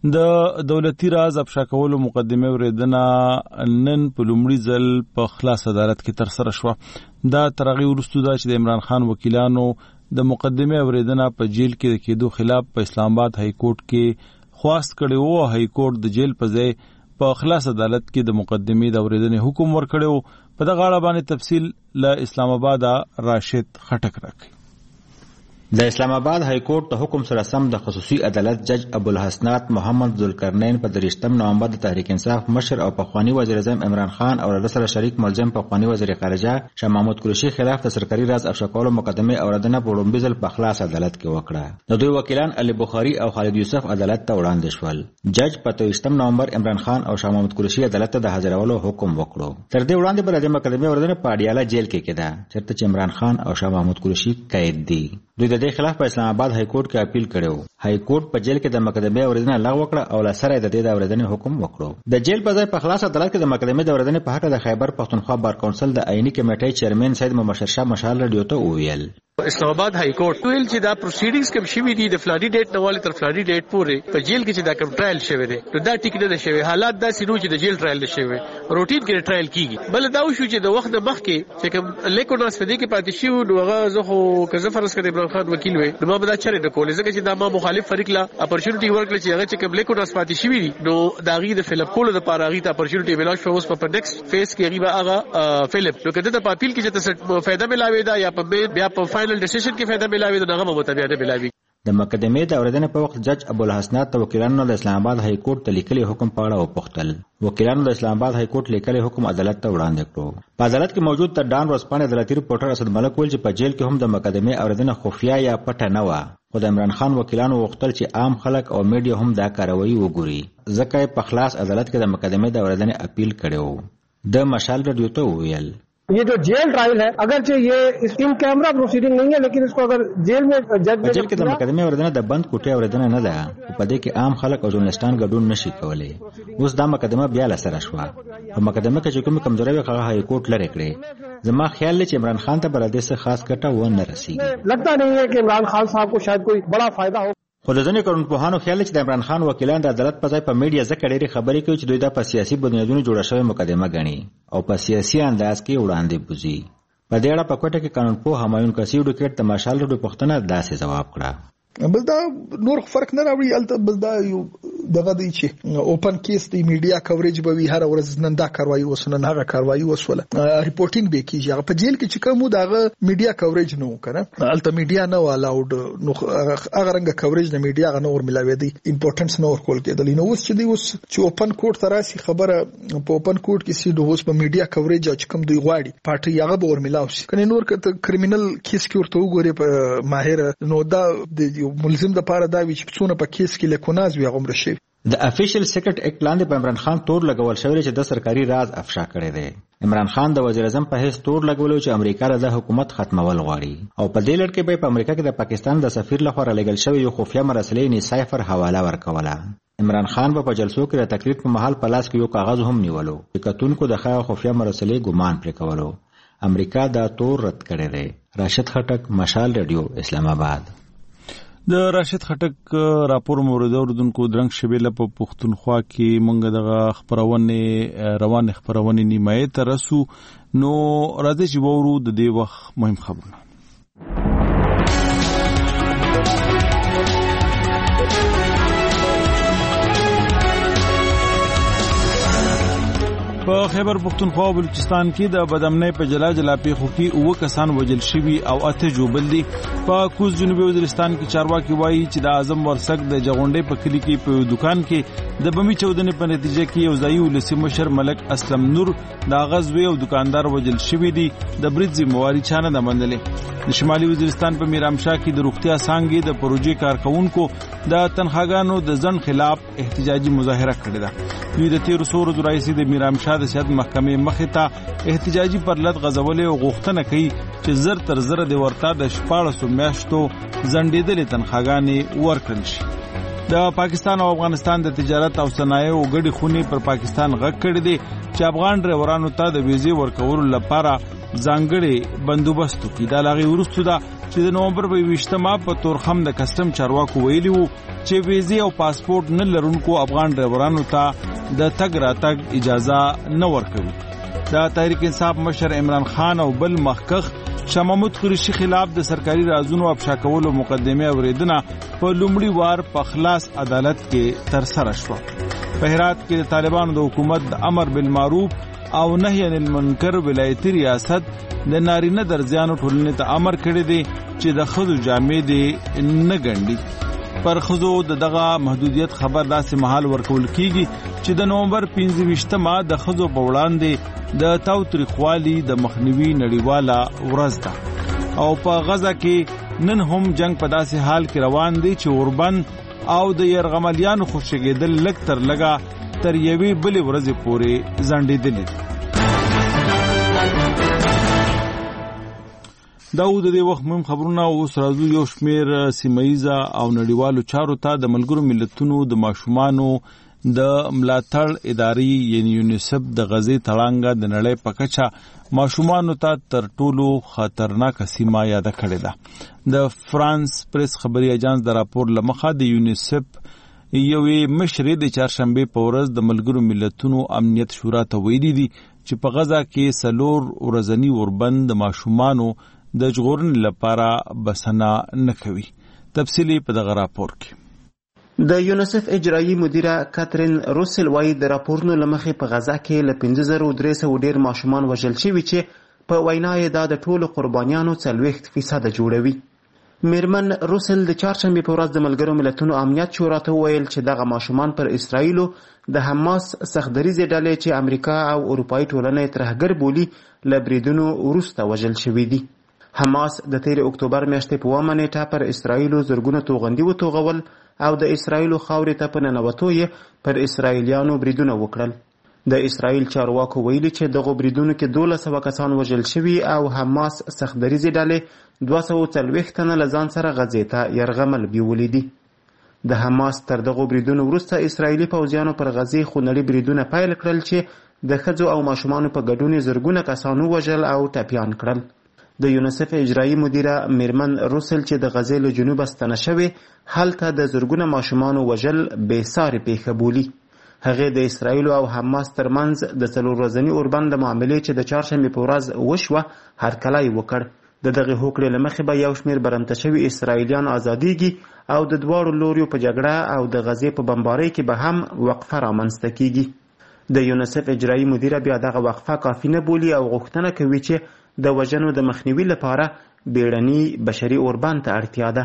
د دولتي راز افشا کولو مقدمه اوریدنه نن په لومړي ځل په خلاص عدالت کې تر سره شوه. دا ترغی ورستو دا چې د عمران خان وکیلانو د مقدمه اوریدنه په جیل کې د کېدو خلاف په اسلام آباد های کورټ کې خواست کړی وو. های کورټ د جیل په ځای په خلاص عدالت کې د مقدمه د اوریدنې حکم ورکړی وو. په دغه اړه باندې تفصیل له اسلام آباد راشد خټک راکړي. د اسلام آباد های کورټ ته حکم سره سم د خصوصي عدالت جج ابوالحسنات محمد ذوالقرنین په دریشتم نومبر د تحریک انصاف مشر او پخوانی وزیر اعظم عمران خان او سره شریک ملزم پخوانی وزیر خارجه شاه محمود قریشي خلاف د سرکاري راز افشا کولو مقدمه اوریدنه په لومړي ځل په خلاص عدالت کې وکړه. د دوی وکیلان علي بخاري او خالد یوسف عدالت ته وړاندې شول. جج په دریشتم نومبر عمران خان او شاه محمود قریشي عدالت ته د حاضرولو حکم وکړو. تر دې وړاندې بل د مقدمه اوریدنه په اډیاله جیل کې کېده چېرته چې عمران خان او شاه محمود قریشي قید دي. دوی د دې خلاف په اسلام آباد های کورټ کې اپیل کړو. های کورټ په جیل کې د مقدمه اوریدنه لغوه کړه او لسره د دې د اوریدنې حکم وکړو. د جیل په ځای په خلاص عدالت کې د مقدمه د اوریدنې په حق د خیبر پښتونخوا بار کونسل د آئینی کمیټې چیرمن سید مبشر شاه مشال رادیو ته وویل اسلام آباد های کورټ ویل چې دا پروسیډینګز کوم شوي دي د فلاني ډیټ نه والي تر فلاني ډیټ پورې په جیل کې چې دا کوم ټرایل شوی دی نو دا ټیک نه شوی. حالات دا سينو چې د جیل ټرایل نشوي، روټین کې ټرایل کیږي. بل دا وشو چې د وخت د مخ کې چې کوم لیکو ناس په دې کې پاتې شي نو هغه زه خو کزه فرض کړم عمران خان وکیل وي نو ما به دا چره نه کولې ځکه چې دا ما مخالف فریق لا اپورچونټی ورکړي چې هغه چې کوم لیکو ناس پاتې شي نو دا غي د فلپ کولو د پاره غي ته اپورچونټی ویلاش په اوس په نیکسټ فیس کې غي هغه فلپ نو کده د پاپیل کې چې فائدہ ملاوي دا یا په بیا په فائنل ډیسیژن کې فائدہ ملاوي دا هغه متابعت ملاوي. د مقدمې د اوریدنې په وخت جج ابوالحسنات ته وکیلانو د اسلام آباد های کورټ ته لیکلي حکم په اړه وپوښتل. وکیلانو د اسلام آباد های کورټ لیکلي حکم عدالت ته وړاندې کړو. په عدالت کې موجود تر ډان ورځپاڼې عدالتي ریپورټر اسد ملک ویل چې په جیل کې هم د مقدمې اوریدنه خفیه یا پټه نه وه. خو د عمران خان وکیلانو وغوښتل چې عام خلک او میډیا هم دا کاروي وګوري ځکه یې په خلاص عدالت کې د مقدمې د اوریدنې اپیل کړی. د مشال رادیو ته وویل ये जो jail trial है अगरचे ये in camera proceeding नहीं है लेकिन इसको अगर जेल में जज जेल کې د مقدمه اوریدنه د بند کوټه اوریدنه نه ده. په دې کې عام خلک او ژورنالستان ګډون نشي کولای. اوس دا مقدمه بیا لسره شوه. په مقدمه کې چې کوم کمزوري وي هغه های کورټ لري کړی. زما خیال چې عمران خان ته بل دې څه خاص کټه و نه رسیږي. لگتا نہیں ہے کہ عمران خان صاحب کو شاید کوئی بڑا فائدہ ہو. خو د ځینې کارونپوهانو خیال چې د عمران خان وکیلان د عدالت په ځای په میډیا ځکه ډېرې خبرې کوي چې دوی دا په سیاسي بنیادونو جوړه شوې مقدمه ګڼي او په سیاسي انداز کې وړاندې بوځي. په دې اړه په کوټه کې قانونپوه همایون کسي ډوکټ د ماشال رډو پښتنه داسې ځواب کړه. بس دا نور فرق نه راوړي الته بس دا یو دغه دی چې اوپن کیس دی میډیا کوریج به وی هر ورځ نن دا کاروایی وسونه نه هغه کاروایی وسوله ریپورټینګ به کیږي هغه په جیل کې چې کوم دغه میډیا کوریج نه وکړه الته میډیا نه الاود نو هغه رنګ کوریج نه میډیا غنه ور ملاوي دی امپورټنس نه ور کول کېدل نو اوس چې دی اوس چې اوپن کورټ تراسي خبره په اوپن کورټ کې سي دوه اوس په میډیا کوریج چې کوم دوی غواړي پارټي هغه به ور ملاوي کني نور کته کرمینل کیس کې ورته وګوري په ماهر نو دا ملزم د پاره دا وی چې څونه په کیس کې لیکوناز وی غومره شي. د افیشل سیکرټ اکټ لاندې په عمران خان تور لګول شوی چې د سرکاري راز افشا کړی دی. عمران خان د وزیر اعظم په هیڅ تور لګولو چې امریکا د حکومت ختمول غواړي او په دې لړ کې به په امریکا کې د پاکستان د سفیر لخوا لګل شوی یو خفیه مراسلې نه سایفر حواله ورکوله. عمران خان په جلسو کې د تقریر په محل په لاس کې یو کاغذ هم نیولو چې کتونکو د خا خفیه مراسلې ګمان پرې کولو. امریکا دا تور رد کړی دی. راشد خټک، مشال ریډیو، اسلام آباد. د راشد خټک راپور مورد اوردونکو درنګ شبیله په پښتونخوا کې مونږ دغه خبرونه روان خبرونه نیمایه ته رسو. نو راځي چې وورو د دې وخت مهم خبرونه. په خیبر پختونخوا او بلوچستان کې د بدامنۍ په جلا جلا پیښو کې اوه کسان وژل شوي او اته جوبل دي. په کوز جنوبي وزیرستان کې چارواکي وایي چې د اعظم ورسک د جغونډې په کلي کې په دکان کې د بمي چودنې په نتیجه کې یو ځایي ولسي مشر ملک اسلم نور د غزوی او دکاندار وژل شوي دي. د برید ذمہواري چا نه ده منلې. د شمالي وزیرستان په میرامشاه کې د روغتیا څانګې د پروژې کارکونکو د تنخواګانو د ځنډ خلاف احتجاجي مظاهره کړې ده. دوی د تیرو څو ورځو راهیسې د میرامشاه د سیادت محکمې مخې ته احتجاجي پرلط غځولې او غوښتنه کوي چې زر تر زر د ورته د شپاړسو میاشتو ځنډېدلې تنخواګانې ورکړل شي. د پاکستان او افغانستان د تجارت او صنایعو ګډې خونې پر پاکستان غږ کړی دی چې افغان ډریورانو ته د ویزې ورکولو لپاره ځانګړي بندوبست وکړي. دا لاغي وروسته ده چې د نومبر په یوویشتمه په تورخم د کسټم چارواکو ویلي وو چې ویزې او پاسپورت نه لرونکو افغان ډریورانو ته د تګ راتګ اجازه نه ورکوي. د تحریک انصاف مشر عمران خان او بل مخکخ شاه محمود قریشي خلاف د سرکاري رازونو افشا کولو مقدمه اوریدنه په لومړي وار په خلاص عدالت کې تر سره شوه. په هرات کې د طالبانو د حکومت د امر بالمعروف او نهي عن المنکر ولایتي ریاست د نارینه درځانو ټولنې ته امر کړی دی چې د خزو جامې دې نه ګنډي. پر خزو د دغه محدودیت خبر داسې محل ورکول کیږي چې د نومبر پنځه ویشتمه د خزو په وړاندې د تاوتریخوالي د مخنیوي نړیواله ورځ ده او په غزه کې نن هم جنگ په داسې حال کې روان دی چې اوربند او د یرغملیانو خوشګېدل لږ تر لږه تر یوې بلې ورځې پورې ځنډېدلې. دا و د دې وخت مهم خبرونه. اوس راځو یو شمېر سیمهیزه او نړیوالو چارو ته. د ملګرو ملتونو د ماشومانو د ملاتړ ادارې یعنی یونیسف د غزې تړانګه د نړۍ په کچه ماشومانو ته تر ټولو خطرناکه سیمه یاده کړې ده. د فرانس پریس خبري اجانس د راپور له مخه د یونیسف یوې مشرې د چهارشنبې په ورځ د ملګرو ملتونو امنیت شورا ته ویلي دي چې په غزه کې څلور ورځني اوربند د ماشومانو د ژغورنې لپاره بسنه نه کوي. تفصیلی په دغه راپور کې. د یونیسف اجرایی مدیره کاترین روسل وايي د راپورونو له مخې په غزه کې له پنځه زره درې سوه ډېر ماشومان وژل شوي چې په وینا یې دا د ټولو قربانیانو څلوېښت فیصده جوړوي. میرمن روسل د چهارشنبې په ورځ د ملګرو ملتونو امنیت شورا ته وویل چې دغه ماشومان پر اسرائیلو د حماس سختدریزې ډلې چې امریکا او اروپایي ټولنه یې ترهګر بولي له بریدونو وروسته وژل شوي دي. حماس د تیر اکتوبر میاشتې په اومه نیټه پر اسرائیلو زرګونه توغندي وتوغول او د اسرائیلو خاورې ته په ننوتو یې پر اسرائیلیانو بریدونه وکړل. د اسرائیل چارواکو ویلي چې دغو بریدونو کې دولس سوه کسان وژل شوي او حماس سختدریزې ډلې دوه سوه څلوېښت تنه له ځان سره غزې ته یرغمل بیولي دي. د حماس تر دغو بریدونو وروسته اسرائیلي پوځیانو پر غزې خونړي بریدونه پیل کړل چې د ښځو او ماشومانو په ګډون یې زرګونه کسان ووژل او ټپیان کړل. د یونیسف اجرایی مدیره میرمن روسل چې د غزې له جنوبه ستنه شوې هلته د زرګونه ماشومانو وژل بې سارې پیښه بولي. هغې د اسرائیلو او حماس ترمنځ د څلور ورځني اوربند د معاملې چې د چهارشنبې په ورځ وشوه هرکلی وکړ. د دغې هوکړې له مخې به یو شمېر برمته شوي اسرائیلیان ازادیږي او د دواړو لوریو په جګړه او د غزې په بمبارۍ کې به هم وقفه رامنځته کیږي. د یونیسف اجرایی مدیره بیا دغه وقفه کافي نه بولي او غوښتنه کوي چې د وژنو د مخنیوي لپاره بیړني بشري اوربند ته اړتیا ده.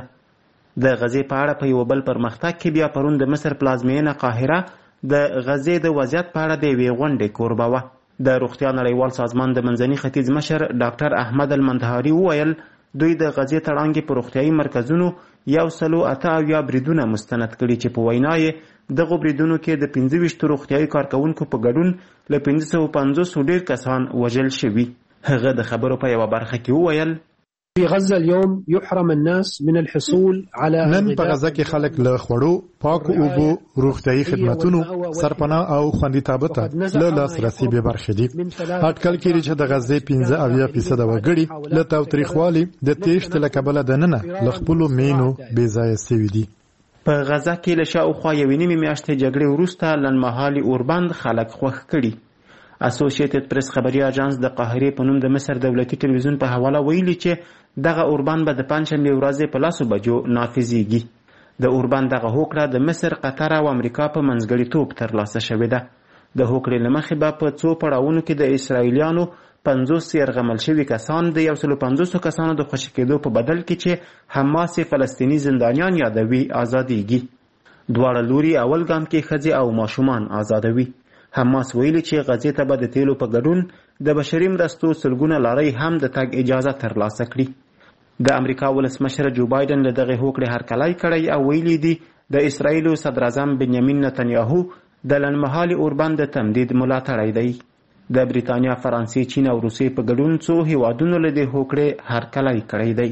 د غزې په اړه په یو بل پرمختګ کې بیا پرون د مصر پلازمینه قاهره د غزې د وضعیت په اړه د یوې غونډې کوربه وه. د روغتیا نړیوال سازمان د منځني ختیځ مشر ډاکټر احمد المندهاري وویل دوی د غزې تړانګې په روغتیایي مرکزونو یو سلو اته اویا بریدونه مستند کړي چې په وینا یې دغو بریدونو کې د پنځه ویشتو روغتیایي کارکوونکو په ګډون له پنځه سوه پنځوسو ډېر کسان وژل شوي. هغه د خبرو په یوه برخه کې وویل في غزة اليوم يحرم الناس من الحصول على نن په غزه کې خلک له خوړو، پاکو اوبو، روغتيایي خدماتونو، سرپناه او خوندیتابه ته له لاسرسي به برخې دي. اټکل کېږي چې د غزې پنځه اویا فیصد وګړي له تاوتریخوالي د تېښتې له کبله دننه له خپلو مینو بې ځایه سوي دي. په غزه کې له شاوخوا یوې نیمې میاشتې جګړې وروسته لنډمهالي اوربند خلک خوښ کړي. اسوسییټډ پریس خبري اژانس د قاهرې په نوم د مصر دولتي ټلویزیون په حواله ویلي چې دغه اوربند به د پنځشنبې ورځې په لاسو بجو نافذیږي. د اوربند دغه هوکړه د مصر، قطر او امریکا په منځګړیتوب ترلاسه شوې ده. د هوکړې له مخې به په څو پړاوونو کې د اسرائیلیانو پنځوس یرغمل شوي کسان د یو سلو پنځوسو کسانو د خوشي کېدو په بدل کې چې حماس فلسطیني زندانیان یادوي آزادیږي. دواړه لوري اول ګام کې ښځې او ماشومان آزادوي. حماس ویلي چې غزې ته به د تیلو په ګډون د بشري مرستو سلګونه لارۍ هم د تګ اجازه ترلاسه کړي. د امریکا ولسمشر جو بایدن له دغې هوکړې هرکلی کړی او ویلي دي د اسرائیلو صدراعظم بنیامین نتنیاهو د لنډمهالي اوربند د تمدید ملاتړی دی. د بریتانیا، فرانسې، چین او روسیې په ګډون څو هیوادونو له دې هوکړې هرکلی کړی دی.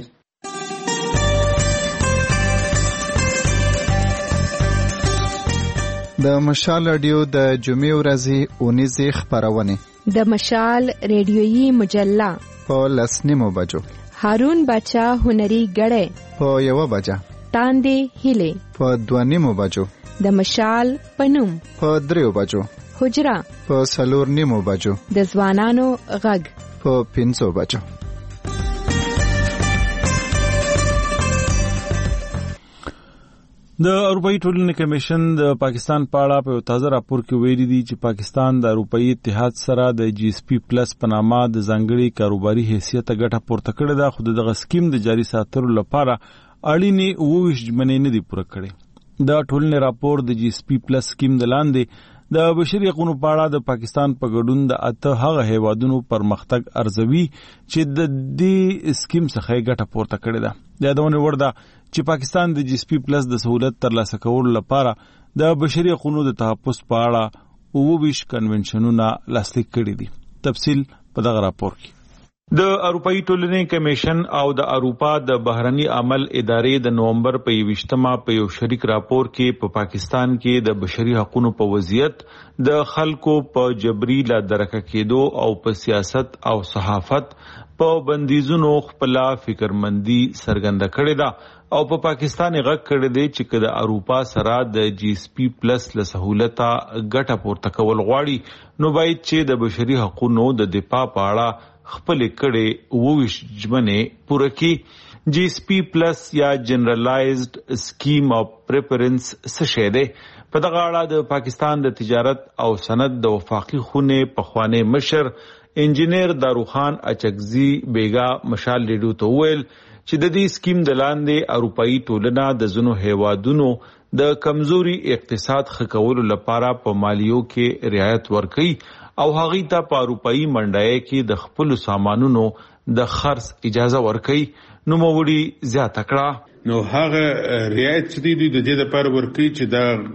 د مشال رادیو د جمعې ورځې اونیزې خپرونې د مشال ریډیویي مجله په لس نیمو بجو، هارون باچا هنري ګړی په یوه بجه، تاندې هیلې په دوه نیمو بجو، د مشال پنوم په دریو بجو، حجره په څلور نیمو بجو، د ځوانانو غږ په پنځو بجو. د اروپאי ټولنې کمیشن د پاکستان په اړه په یو تازه راپور کې ویلي دي چې پاکستان د اروپאי اتحاد سره د جی اس پی پلس په نامه د ځانګړي کاروباري حیثیت ګټه پورته کړې ده، خو دغه سکیم د جاري ساتلو لپاره اړینې اووه ویشت ژمنې نه دي پوره کړې. د ټولنې راپور د جی اس پی پلس سکیم د لاندې د بشري حقوقو په اړه د پاکستان په ګډون د اته هغه هیوادونو پرمختګ ارزوي چې د دې سکیم څخه ګټه پورته کړې ده. د یادونه وړ ده چې پاکستان د جی اس پی پلس د سہولت ترلاسه کولو لپاره د بشري حقوقو د تحفظ په اړه اووه ویشت کنونشنونه لاسلیک کړي دي. تفصیل په دغه راپور کې. د اروپאי ټولنې کمیشن او د اروپا د بهرني عمل ادارې د نومبر په یوویشتمه په یو شریک راپور کې په پا پاکستان کې د بشري حقوقو په وضعیت، د خلکو په جبري لا درکه کېدو او په سیاست او صحافت په بندیزونو خپل فکرمندي څرګنده کړې ده او په پاکستان غږ کړی دی چې د اروپا سره د جی اس پی پلس له سہولته ګټه پورته کول غواړي نو باید چې د بشري حقوقو د دفاع په اړه خپل کړي اووه ویشت ژمنې پوره کړي. جی اس پی پلس یا جنرالایزد سکیم اف پریفرنس څه شی دی؟ په دغه اړه د پاکستان د تجارت او صنعت د وفاقي خونې پخوانی مشر انجینیر داروخان اچکزي بیگا مشال ریډیو ته وویل چې د دې سکیم د لاندې اروپאי ټولنه د ځینو هیوادونو د کمزوري اقتصاد ښه کولو لپاره په مالیو کې رعایت ورکړي او هغه ته په اروپאי منډای کې د خپل سامانونو د خرڅ اجازه ورکړي. نو موړي زیاته کړه نو هغه رعایت چې دی د دې لپاره ورکړي چې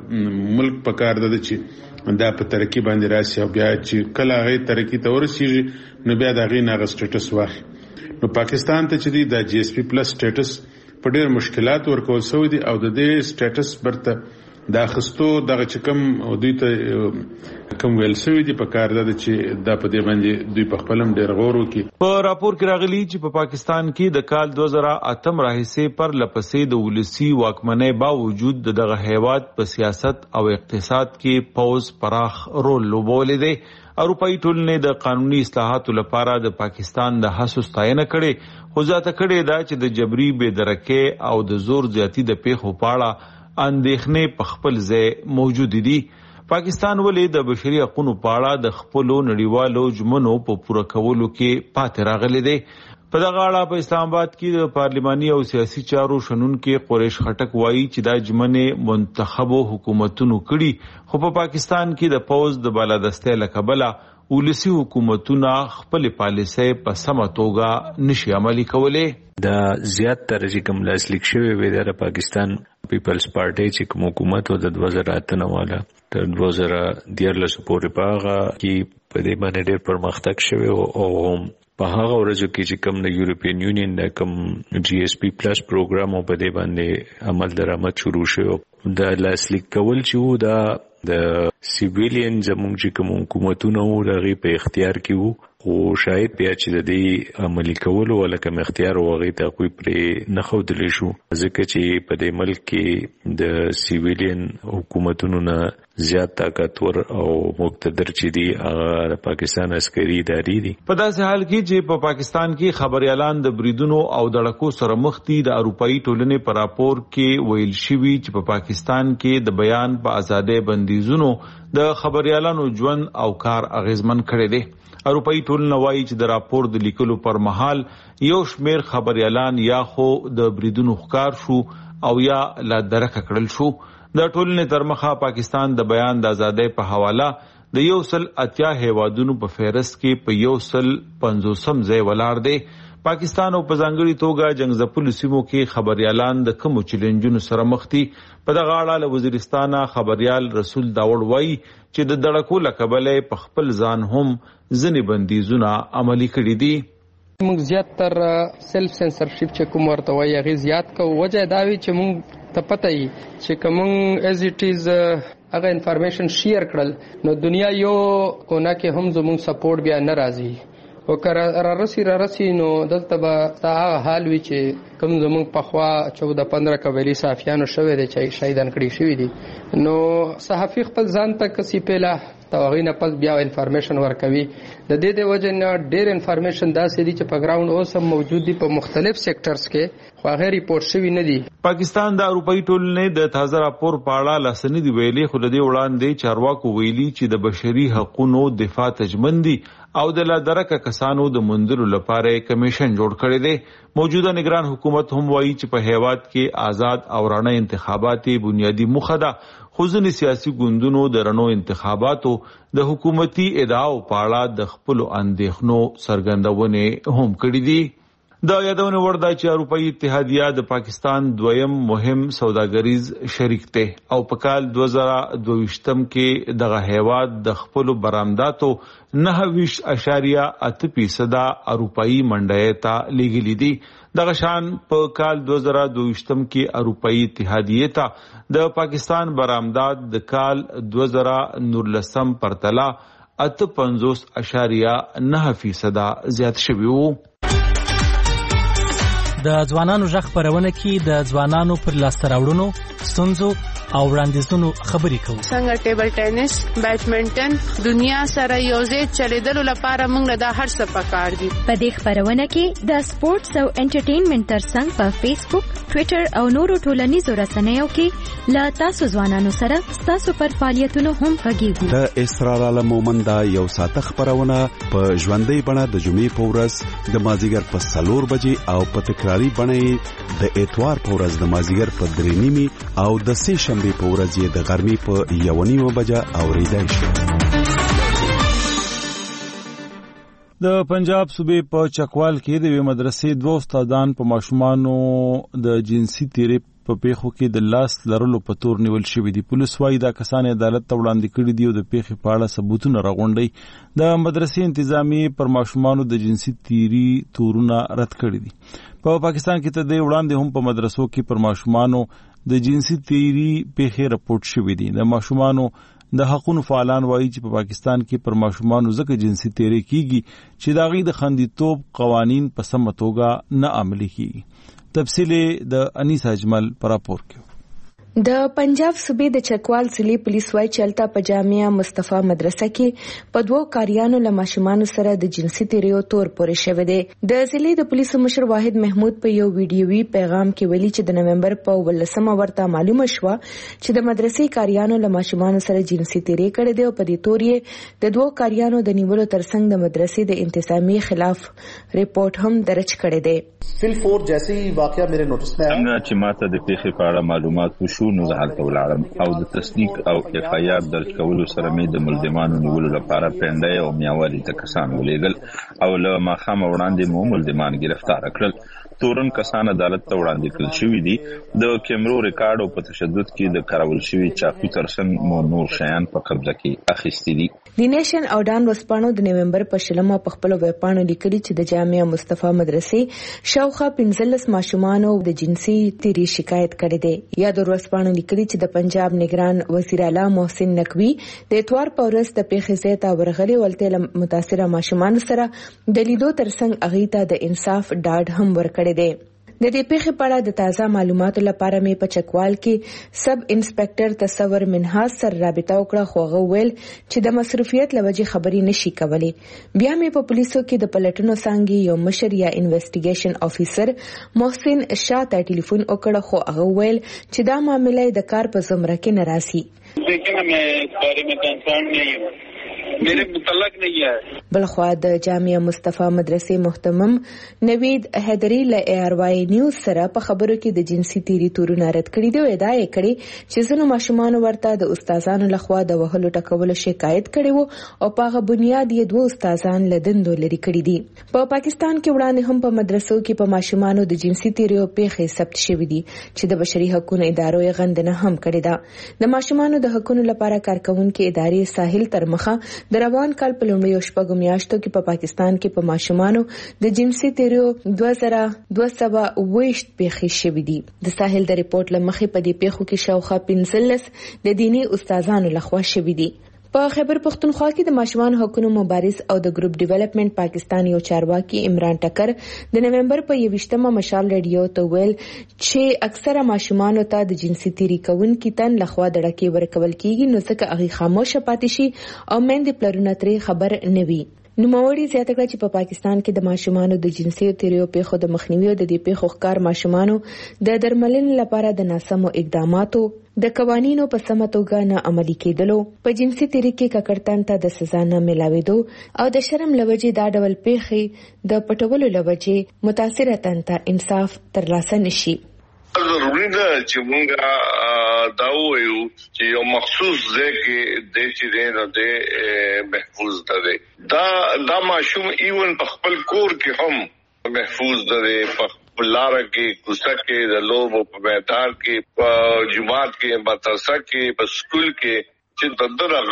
دا ملک په کار ده چې دا په ترقی باندې راشي او بیا چې کله هغه ترقی ته ورسیږي نو بیا دا غي نه سټیټس واخلي. نو پاکستان ته چې دی د جی اس پی پلس سټیټس په ډېر مشکلات ورکول شوی دی او د دې سټیټس برته دا خستو دغه چې کوم دوی ته کوم ویل شوی دی په کار ده چې دا په دې باندې دوی په خپلم ډېر غور وکړي. په راپور کې راغلی چې په پاکستان کې د کال دوه زره اتم راهیسې پر لپسې د ولسی واکمنۍ باوجود دغه هیواد په سیاست او اقتصاد کې پوز پراخ رول لوبولی دی. اروپאי ټولنې د قانوني اصلاحاتو لپاره د پاکستان د هڅو ستاینه کړې، خو ځاته کړې ده چې د جبري بې درکې او د زور زیاتی د پیښو په اړه اندېښنې په خپل ځای موجود دي. پاکستان ولې د بشري حقوقو په اړه د خپلو نړیوالو ژمنو په پوره کولو کې پاتې راغلی دی؟ په دغه اړه په اسلام آباد کې د پارلماني او سیاسي چارو شنونکي قریش خټک وایي چې دا ژمنې منتخبو حکومتونو کړي، خو په پاکستان کې د پوز د بالادستۍ له کبله ولسی حکومتونه خپل پالیسۍ په سمه توګه نشي عملي کولی. دا زیات تر چې کوم لاسلیک شوی وي د پاکستان پیپلز پارټي چې کوم حکومت و د دوه زره اته نه والا تر دوه زره دیارلس پورې په هغه کې په دې باندې ډېر پرمختګ شوی او په هغه ورځو کې چې کوم د یورپین یونین د کوم جی ایس پی پلس پروګرام په دې باندې عمل درآمد شروع شو د لاسلیک کول چې وو دا د سیویلین زموږ چې کوم حکومتونه وو دغه په اختیار کې وو خو شاید بیا چې د دې عملي کولو ولکه اختیار وغه ته کوئی پر نه خودلی شو ځکه چې په دې ملک کې د سیویلین حکومتونو نه زیات طاقتور او مقتدر چې دي هغه د پاکستان عسکري ادارې دي. په داسې حال کې چې په پاکستان کې خبريالان د بریدونو او دړکو سره مخ دي د اروپאי ټولنې پر راپور کې ویل شوی چې په پاکستان کې د بیان په ازادۍ بندیزونو د خبريالانو ژوند او کار اغیزمن کړي دي. اروپאי ټولنه وایي چې د راپور د لیکلو پر مهال یو شمیر خبريالان یا خو د بریدونو ښکار شو او یا لا درکه کړل شو. د ټولنې تر مخه پاکستان د بیان د ازادۍ په حواله د یو سل اتیا هیوادونو په فهرست کې په یو سل پنځوسم ځای ولاړ دی. پاکستان او په ځانګړي توګه جنگزپلو سیمو کې خبريالان د کومو چیلنجونو سره مخ دي. په دغه اړه له وزیرستان خبريال رسول داوړ وایي چې د دړکو لکبلې په خپل ځان هم ځنې بندیزونه عملي کړي دي. موږ زیات تر سیلف سنسرشپ چې کوم ورته وایي هغه زیات کو وجه دا وی چې موږ ته پته یي چې کوم از اټ از هغه انفارمیشن شیر کړل نو دنیا یو کونه کې هم زموږ سپورټ بیا نه راځي او کړه را رسی را رسی نو دلته به تا حال وی چې کوم زموږ په خوا چودہ پندرہ قبایلی صحافیانو شوه دي چې شهیدان کړي شوی دي نو صحافي خپل ځان ته کسي پیلا توغینه پس بیا انفارمیشن ورکوي د دې د وجه نه ډېر انفارمیشن داسې دي چې په ګراوند اوس هم موجود دي په مختلف سېکټرز کې خو هغه ریپورت شوی نه دي. پاکستان د اروپאי ټولنې د تازه راپور په اړه لاسنی دی ویلي خو د دې وړاندې چارواکو ویلي چې د بشري حقوقو دفاع تجمن دي او د لادرکه کسانو د مندلو لپاره کمیشن جوړ کړی دی. موجوده نگران حکومت هم وایي چې په هیواد کې آزاد او رڼا انتخابات بنیادی موخه ده خو ځینې سیاسي ګوندونو د رڼو انتخاباتو د حکومتي ادعاو په اړه د خپلو اندېښنو څرګندونې هم کړې دي. د یادونه ورده چې اروپאי اتحادیه د پاکستان دویم مهم سوداګریز شریک دی او په کال دوه زره دوهشتم کې دغه هیواد د خپل برآمداتو نه ویش اشاریه اته فیصد اروپאי منډه ته لیږلي دي. دغه شان په کال دوه زره دوهشتم کې اروپאי اتحادیه ته د پاکستان برآمدات د کال دوه زره نولسم پرتله اته پنځوس اشاریه نه فیصد زیات شوي وو. د ځوانانو ژغ خپرونه کې د ځوانانو پر لاسته راوړنو ستونزو او وړاندیزونو خبرې کوو. څنګه ټیبل ټینس بیډمنټن دنیا سره یوځای چلیدلو لپاره موږ دا هر څه پکار دي. په دې خپرونه کې د سپورتس او انټرټینمنټ ترڅنګ په فیسبوک ټویټر او نورو ټولنیزو رسنیو کې لا تاسو ځوانانو سره تاسو پر فعالیتونو هم غږیږو. د اسرار عالم مومندا یو ساعت خبرونه په ژوندۍ بڼه د جمعې په ورځ د مازیګر په سلور بجې او په تکراری بڼه د اتوار په ورځ د مازیګر په درې نیمې او د سه شنبې په ورځ یې د غرمې په یو نیمه بجه اوریدای شي. د پنجاب صوبې په چکوال کې د یوې مدرسې دوه استادان په ماشومانو د جنسي تیرې په پیښو کې د لاس لرلو په تور نیول شوي دي. پولیس وايي دا کسان عدالت ته وړاندې کړي دي او د پیښې په اړه ثبوتونه راغونډي. د مدرسې انتظامیې پر ماشومانو د جنسي تیري تورونه رد کړي دي. په پاکستان کې ته د وړاندې هم په مدرسو کې پر ماشومانو د جنسي تیري پیښې راپورټ شوي دي. د ماشومانو د حقوقو فعالان وایي چې په پاکستان کې پر ماشومانو ځکه جنسي تیري کیږي چې د هغوی د خوندیتوب قوانین په سمه توګه نه عملي کیږي. تفصیل د انیس اجمل پر راپور کې. د پنجاب صوبې د چکوال ضلع پولیس وايي چې هلته په جامعه مصطفی مدرسه کې په دوو کاریانو له ماشومانو سره د جنسي تیریو تور پورې شوی دی. د ضلع د پولیسو مشر واحد محمود په یو ویډیوي پیغام کې ویلي چې د نومبر په ولسمه ورته معلومه شوه چې د مدرسې کاریانو له ماشومانو سره جنسي تیری کړی دی او په دې تور یې د دوو کاریانو د نیولو ترڅنګ د مدرسې د انتظامیې خلاف ریپورت هم درج کړی دی. فل فور جیسے واقعہ میرے نوٹس میں څنګه چې ماته د پیښې په اړه معلومات وشو شو نو زه هلته ولاړم او د تصدیق او اف آی آر درج کولو سره مې د ملزمانو نیولو لپاره پنډای او میاوالي ته کسان ولېږل او له ماښامه وړاندې مو ملزمان ګرفتار کړل. تورن کسان عدالت ته وړاندې کړل شوي دي. د کیمرو ریکارډ او په تشدد کې د کارول شوي چاقو ترڅنګ مو نور شیان په قبضه کې اخیستي دي. د نیشن او ډان ورسپانو د نومبر په شلمه په خپل ویبپاڼو لیکلي چې د جامعه مصطفی مدرسې شاوخوا پنځلس ماشومان د جنسي تیری شکایت کړې ده. یا د ورسپانو لیکلي چې د پنجاب نگران وزیر اعلی محسن نقوی د اتوار په ورځ د پیښې ځای ته ورغلي ولته متاثره ماشومان سره د لیدو ترڅنګ هغه ته د انصاف ډاډ هم ورکړی دی. د دې پیښې په اړه د تازه معلوماتو لپاره مې په چکوال کې سب انسپکټر تصور منهاج سره رابطه وکړه، خو هغه ویل چې د مصروفیت لوجې خبري نشي کولی. بیا مې په پولیسو کې د پلټنو څنګه یو مشر یا انویسټیګیشن افیسر محسن شاه ته ټلیفون وکړ، خو هغه ویل چې دا معاملې د کار په زمره کې نه راسي. لیکن میں اس بارے میں کنسرن نہیں ہوں، میرے متعلق نہیں ہے. بلخوا د جامعه مصطفی مدرسې محتمم نوید حیدری له ای آر واي نیوز سره په خبرو کې د جنسي تیری تورونه رد کړي دي او ادعا یې کړې چې ځینو ماشومان ورته د استادانو لخوا د وهلو ټکولو شکایت کړي وو او په هغه بنیاد یې دوه استادان له دندو لري کړي دي. په پاکستان کې وړاندې هم په مدرسو کې په ماشومانو د جنسي تیری او پیښې ثبت شوې دي چې د بشري حقوقو ادارو یې غندنه هم کړې ده. د ماشومانو د حقوقو لپاره کارکونکو ادارې ساحل ترمخه د روان کال په لومړیو شپږو میاشتو کې په پاکستان کې په ماشومانو د جنسي تیریو دوه زره دوه سوه اوویشت پیښې شوې دي. د ساحل د ریپورت له مخې په دې پیښو کې شاوخوا پنځلس د دیني استادانو لخوا شوې دي. په خیبر پختونخوا کې د ماشومان حقوقو مبارز او د ګروپ ډیولپمنٹ پاکستان یو چارواکي عمران ټکر د نومبر په یوویشتمه مشال ریډیو ته ویل چې اکثره ماشومان ته د جنسي تیری کوونکو تن لخوا دړکې ورکول کیږي، نو ځکه هغه خاموش پاتې شي او مېندې پلرونه ترې خبر نه وي. نوموړي زیاته کړه چې په پاکستان کې د ماشومانو د جنسي تیریو پیښو د مخنیوي او د دې پیښو ښکار ماشومانو د درملنې لپاره د ناسمو اقداماتو د قوانینو په سمه توګه نه عملي کېدلو، په جنسي تیری کې ککړتن ته د سزا نه ملاوېدو او د شرم لوجې دا ډول پیښې د پټولو لوجې متاثره تن ته انصاف ترلاسه نشي. ضروري ده چې موږ دا وایو چې یو مخصوص ځای کې د چې دی نو د محفوظ ده. دا دا ماشوم ایون په خپل کور کې هم محفوظ ده، په لاره کې، کوڅه کې، د لوبو په میدان کې، په جماعت کې، مدرسه کې، په سکول کې چې د دغه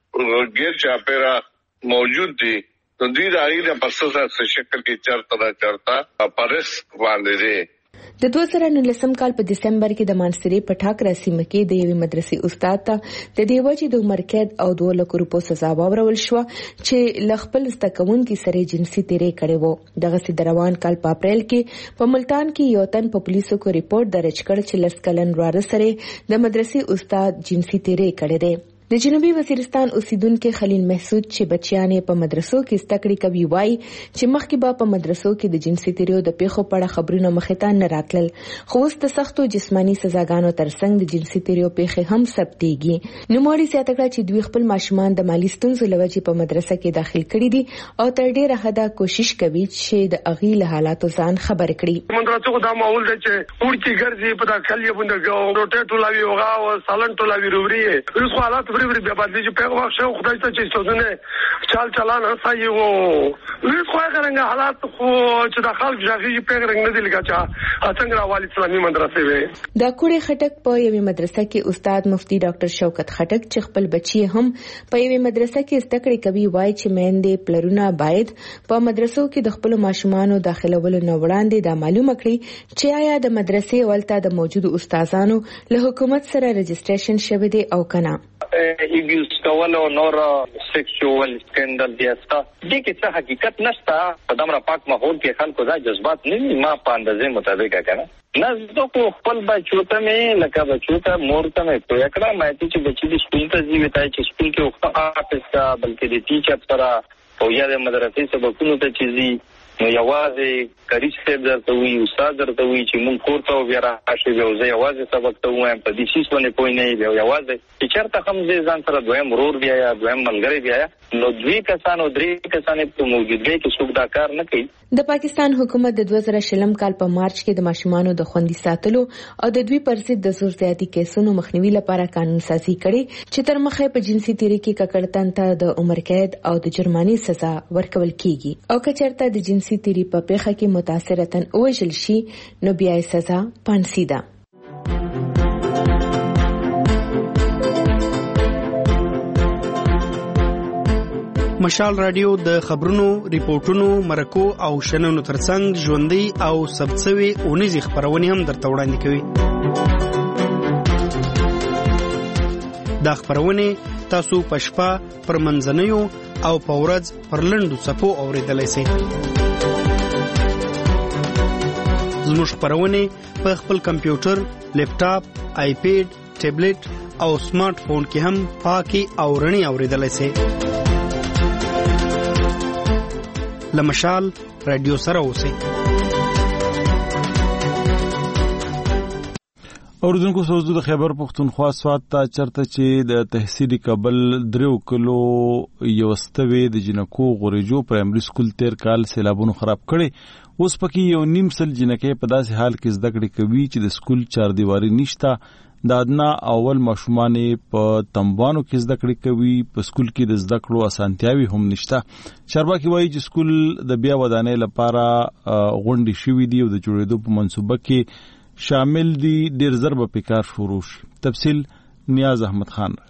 غټ غیر چاپیرا موجود دي، نو دوی د هغې نه په څه شکل کې چرته نه چرته په رسک باندې دی. د دوه زره نولسم کال په دسمبر کې د مانسرې په ټاکره سیمه کې د یوې مدرسې استاد ته د دې وجې د عمر قید او دوه لکو روپو سزا واورول شوه چې له خپل زده کوونکي سره جنسي تیری کړې وه. دغسې د روان کال په اپریل کې په ملتان کې یو تن په پولیسو کو ریپورت درج کړ چې لس کلن وراره سره د مدرسې استاد جنسي تیری کړې ده. د جنوبي وزیرستان اوسیدونکو خلیل محسود چې بچیانې په مدرسو کې زده کړې کوي وایي چې مخکې به په مدرسو کې د جنسي تیریو د پیښو په اړه خبرونه مخې ته نه راتلل، خو اوس د سختو جسماني سزاګانو ترڅنګ د جنسي تیریو پیښې هم ثبتېږي. نوموړي زیاته کړه چې دوی خپل ماشومان د مالي ستونزو له وجې په مدرسه کې داخل کړي دي او تر ډېره حده کوشش کوي چې د هغې له حالاتو ځان خبر کړي. مدرسو دا ماحول دی چې وړکي ګرځي په داخل یې باندې روټې ټولاوي هغه او سالن ټولاوي وروړي اوس حالات وروړي بیا باندې چې په وخت شو خدای ته چې څونه چال چلان هسي وو وی خو هغه حالات خو چې د خلک ځای په رنګ نه دي لګا څنګه راوالي اسلامي مدرسې وي. د کوړې خټک په یوې مدرسه کې استاد مفتي ډاکټر شوکت خټک چې خپل بچي هم په یوې مدرسه کې زده کړې کوي وایي چې میندې پلرونه باید په مدرسو کې د خپل ماشومانو داخلولو نه وړاندې دا معلومه کړي چې آیا د مدرسې ولته د موجودو استادانو له حکومت سره رجسټریشن شوی دی او کنه. ایبیوز کول او نور سیکشوال سکندل دیاستا دې کې څه حقیقت نشته. په دمر پاک ماحول کې خلکو دا جذبات نه ما په اندازې مطابق کنه نه زه خو خپل بچو ته مې لکه بچو ته مور ته مې کویا کړه مې چې بچی د سکول ته ځي وتاي چې سکول کې وخت آفس کا بلکې د ټیچر سره او یا د مدرسې سبقونو ته چیزي نو یوازې کریش صاحب درته وی استاد درته وی چې مونږ کور ته بیا راشي او زه یوازې سبق ته وایم په دې شي باندې پوي نه دی یوازې چې چرته هم ځان سره دویم ورور بیا یا دویم ملګری بیا نو دوی کسانو درې کسانو په موجودګۍ کې څوک دا کار نه کوي. د پاکستان حکومت د دوه زره شلم کال په مارچ کې د ماشومانو د خوندي ساتلو او د دوی پر ضد د زور زیاتی کیسونو مخنیوي لپاره قانون سازي کړي چې تر مخه په جنسي تیری کې ککړتن ته د عمر قید او د جرمانې سزا ورکول کیږي او کچرته د جنسي تیری په پیښه کې متاثرتن وژل شي نو بیا یې سزا پانسي ده. مشال رادیو د خبرونو، ریپورتونو، مرکو او شننو ترڅنګ ژوندۍ او ثبتسوي اونیزې خبرونه هم درته وړاندې کوي. دا خبرونه تاسو په شپه پر منځنیو او په ورځ پر لنډو څپو اوریدلای شئ. زموږ خبرونه په خپل کمپیوټر، لیپټاپ، آیپیډ، ټابلیټ او سمارټ فون کې هم پاکي او رڼي اوریدلای شئ. لمشال رادیو سره اوسئ. اوردونکو سوزو د خیبر پختونخوا سوات ته چرته چې د تحصیلي کابل دریو کلو یوستوي د جنکو غوریجو پرایمري سکول تیر کال سیلابونو خراب کړي. اوس پکې یو نیم سل جنکې په داسې حال کې زده کړې کوي چې د سکول چار دیواري نشته. د ادنا اول ماشومانې په تمبانو کې زده کړې کوي. په سکول کې د زده کړو اسانتیاوي هم نشته. چارواکي وایي چې سکول د بیا ودانۍ لپاره غونډې شوې دي او د جوړېدو په منصوبه کې شامل دي. ډېر زر به پکار شروع شي. تفصیل نیاز احمد خان.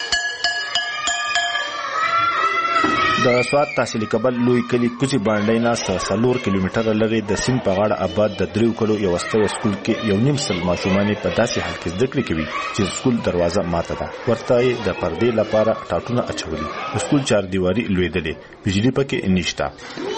د سوات تحصیلي کابل لوی کلی کوڅې باندې نه څلور کیلومتره لري د سیند په غاړه آباد د دریو کلو یو استوي سکول کې یو نیم سل ماشومان په داسې حال کې زده کړې کوي چې سکول دروازه ماته ده. ورته د پردې لپاره ټاټونه اچولي. د سکول چار دیواري لویدلې، بجلی پکې نشته.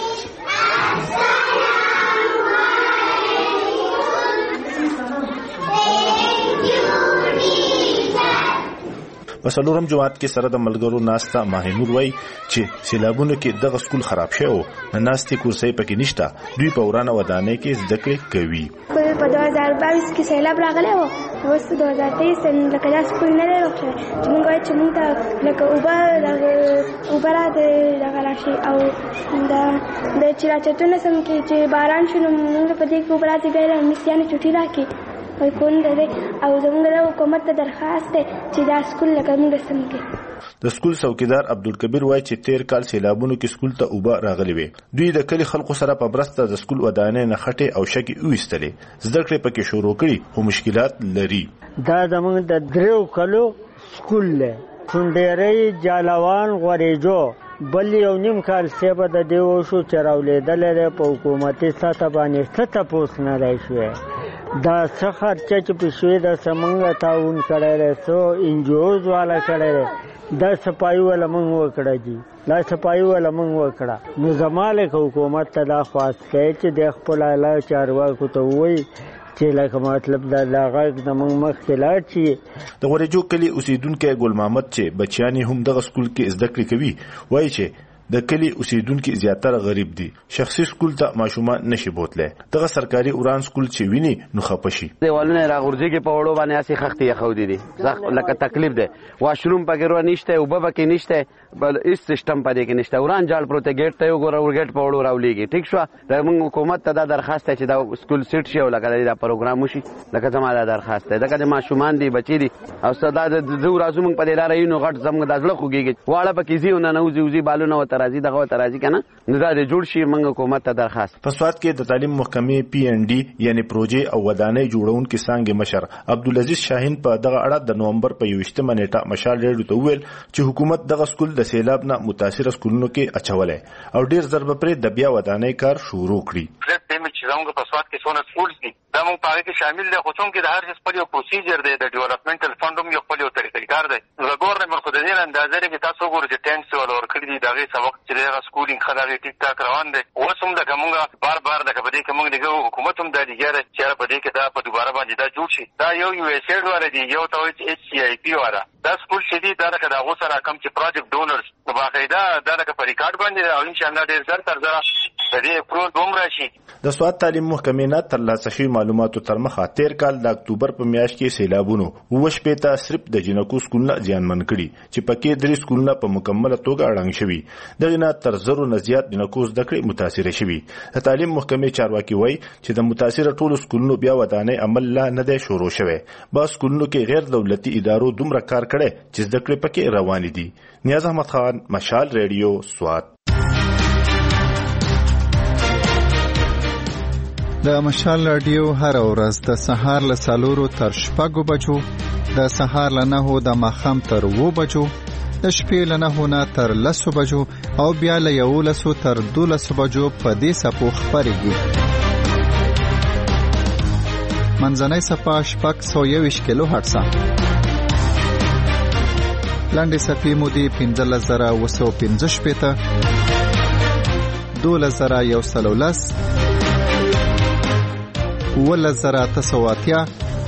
په څلورم جماعت کې سره د ملګرو ناستا ماهنور وای چې سیلابونو کې دغه سکول خراب شوی نه ناستي کورسۍ پکې نشته. دوی په ورانه ودانۍ کې زده کړې کوي. په دوه هزار بایس کې سیلاب راغلی و، اوس دوه هزار تیس لکه دا سکول نه دی روغ شوی چې موږ وایو چې موږ ته لکه اوبه اوبه را دغه راشي او د چې راچتونه سم کې چې باران شو نو موږ په دې کې اوبه راځي بیا له مصریانو چوټي راکړي وای کون ده او زموږ د حکومت ته درخواست دی چې دا سکول لکه موږ سم کې. د سکول څوکیدار عبدالکبیر وای چې تیر کال سیلابونو کې سکول ته اوبه راغلي وي. دوی د کلی خلکو سره په برسته د سکول ودانۍ نه خټې او شګې وېستلې. زده کړې پکې شروع کړي خو مشکلات لري. دا زموږ د دریو کلو سکول دی، څونډېرۍ، جالوان، غوریجو. بل یو نیم کال سیبه د دیو شو چې راولېدلی دی په حکومتي سطح باندې څه تپوس نه دی شوی. دا څه خرچه چې په شوی د سمنګ تعاون کړی دی، څو انجیوز والا کړی دی، دا صفایي والا موږ وکړه دي دا صفایي والا موږ وکړه. نو زما لکه حکومت ته دا خواست کوي چې د خپل اعلی چارواکو ته ووایي چې لکه مطلب دا غږ زموږ مخکې لاړ شي. د غوریجو کلي اوسیدونکی ګل محمد چې بچیان یې هم دغه سکول کې زده کړې کوي وایي چې د کلی اوسیدونکو زیاتره غریب دي. شخصي سکول ته ماشومان نشي بوتله. دغه سرکاري وران سکول چې ویني نو خپشي. دیوالونه راغورځي کې په وړو باندې اسي خختي خودي دي. ځکه لکه تکلیف ده. واشروم پکې ورو نشته او بابا کې نشته. بل هیڅ سیستم پدې کې نشته. وران جال پروت گیټ ته وګوره ور گیټ په وړو راولېږي. ټیک شو. د موږ حکومت ته دا درخواست چې دا سکول سیټ شي او لکه دا پروګرام وشي. لکه زما دا درخواست ده. دغه ماشومان دي بچي دي او صدا د زو رازو موږ په دې لارې نو غټ زموږ د ځړه خوږي. واړه پکې زیونه نه وزي وزي بالونه ترازی دغه ترازی کنه نو دا د جوړ شي موږ حکومت ته درخواست. په سوات کې د تعلیم محکمې پی ان ډي یعنی پروژې او ودانۍ جوړونکو څنګه مشر عبدالعزيز شاهین په دغه اړه د نومبر په یوشتمه نیټه مشال ریډیو ته ویل چې حکومت دغه سکول د سیلاب نه متاثر سکولونو کې اچولې او ډیر ضرب پرې د بیا ودانۍ کار شروع کړی. چې زموږ په سوات کې څونه سکولز دي دا موږ په هغه کې شامل دي. خو څوم کې د هر څه په یو پروسیجر دی، د ډیولپمنټل فند هم یو په یو طریقې کار دی. د ګورنمنت خو د دې اندازې کې تاسو ګورئ چې ټینګ څو ور کړی دي دغه سبق چې د سکولینګ خدای ټیک ټاک روان دی. اوس هم د کومه بار بار د کبدي کومه دغه حکومت هم د دیګره چې په دې کې دا په دوباره باندې دا جوړ شي. دا یو یو اس ایډ ولا دی، یو ته ایچ سی آی پی ولا دا سکول چې دی دا د هغه سره کم چې پروجیکټ ډونرز په باقاعده دا د په ریکارډ باندې او ان شاء الله ډیر زر تر زر د دې پروت دوم راشي. د سواد تعلیم محکمې نه ترلاسه شوي معلوماتو تر مخه تیر کال د اکتوبر په میاشت کې سیلابونو اوه شپېته صرف د جنکو سکولونه زیانمن کړي چې پکې درې سکولونه په مکمله توګه اړنګ شوي. دغې نه تر زرو نه زیات جنکو زده کړې متاثره شوي. د تعلیم محکمې چارواکي وایي چې د متاثره ټولو سکولونو بیا ودانۍ عمل لا نه دی شروع شوی. بعض سکولونو کې غیر دولتي ادارو دومره کار کړی چې زده کړې پکې روانې دي. نیاز احمد خان، مشال ریډیو، سوات. د مشال رادیو هر ورځ د سهار له څلورو تر شپږو بجو، د سهار له نهو د ماښام تر اووه بجو، د شپې له نهو نه تر لسو بجو او بیا له یولسو تر دولسو بجو په دې څپو خپرېږي. منځنۍ څپه شپږ سوه یوویشت کیلو هرټزه، لنډې څپې مودې پنځلس زره اوه سوه پنځه شپېته، دولس زره یو سل او لس، اوولس زره اته سوه اتیا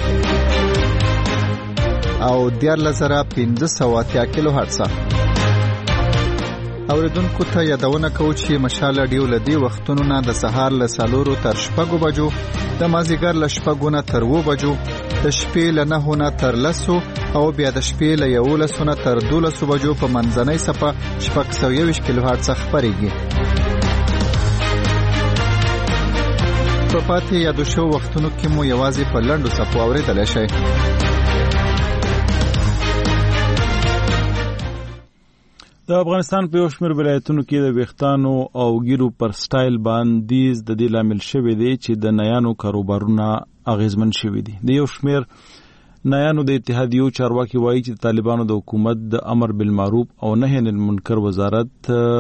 او دیارلس زره پنځه سوه اتیا کیلو هرټزه. اوریدونکو ته یادونه کوو چې مشال رادیو له دې وختونو نه د سهار له څلورو تر شپږو بجو، د مازدیګر له شپږو نه تر اووه بجو، د شپې له نهو نه تر لسو او بیا د شپې له یولسو نه تر دولسو بجو په منځنۍ څپه شپږ سوه یوویشت کیلو هرټزه خپرېږي. په پاتې یادو شوو وختونو کې مو یوازې په لنډو څپو اورېدلی شئ. د افغانستان په یو شمېر ولایتونو کې د ویښتانو او ګیرو پر سټایل بندیز د دې لامل شوی دی چې د نیانو کاروبارونه اغیزمن شوي دي. د یو شمېر نیانو د اتحادیو چارواکي وایي چې طالبانو د حکومت د امر بالمعروف او نهی عن المنکر وزارت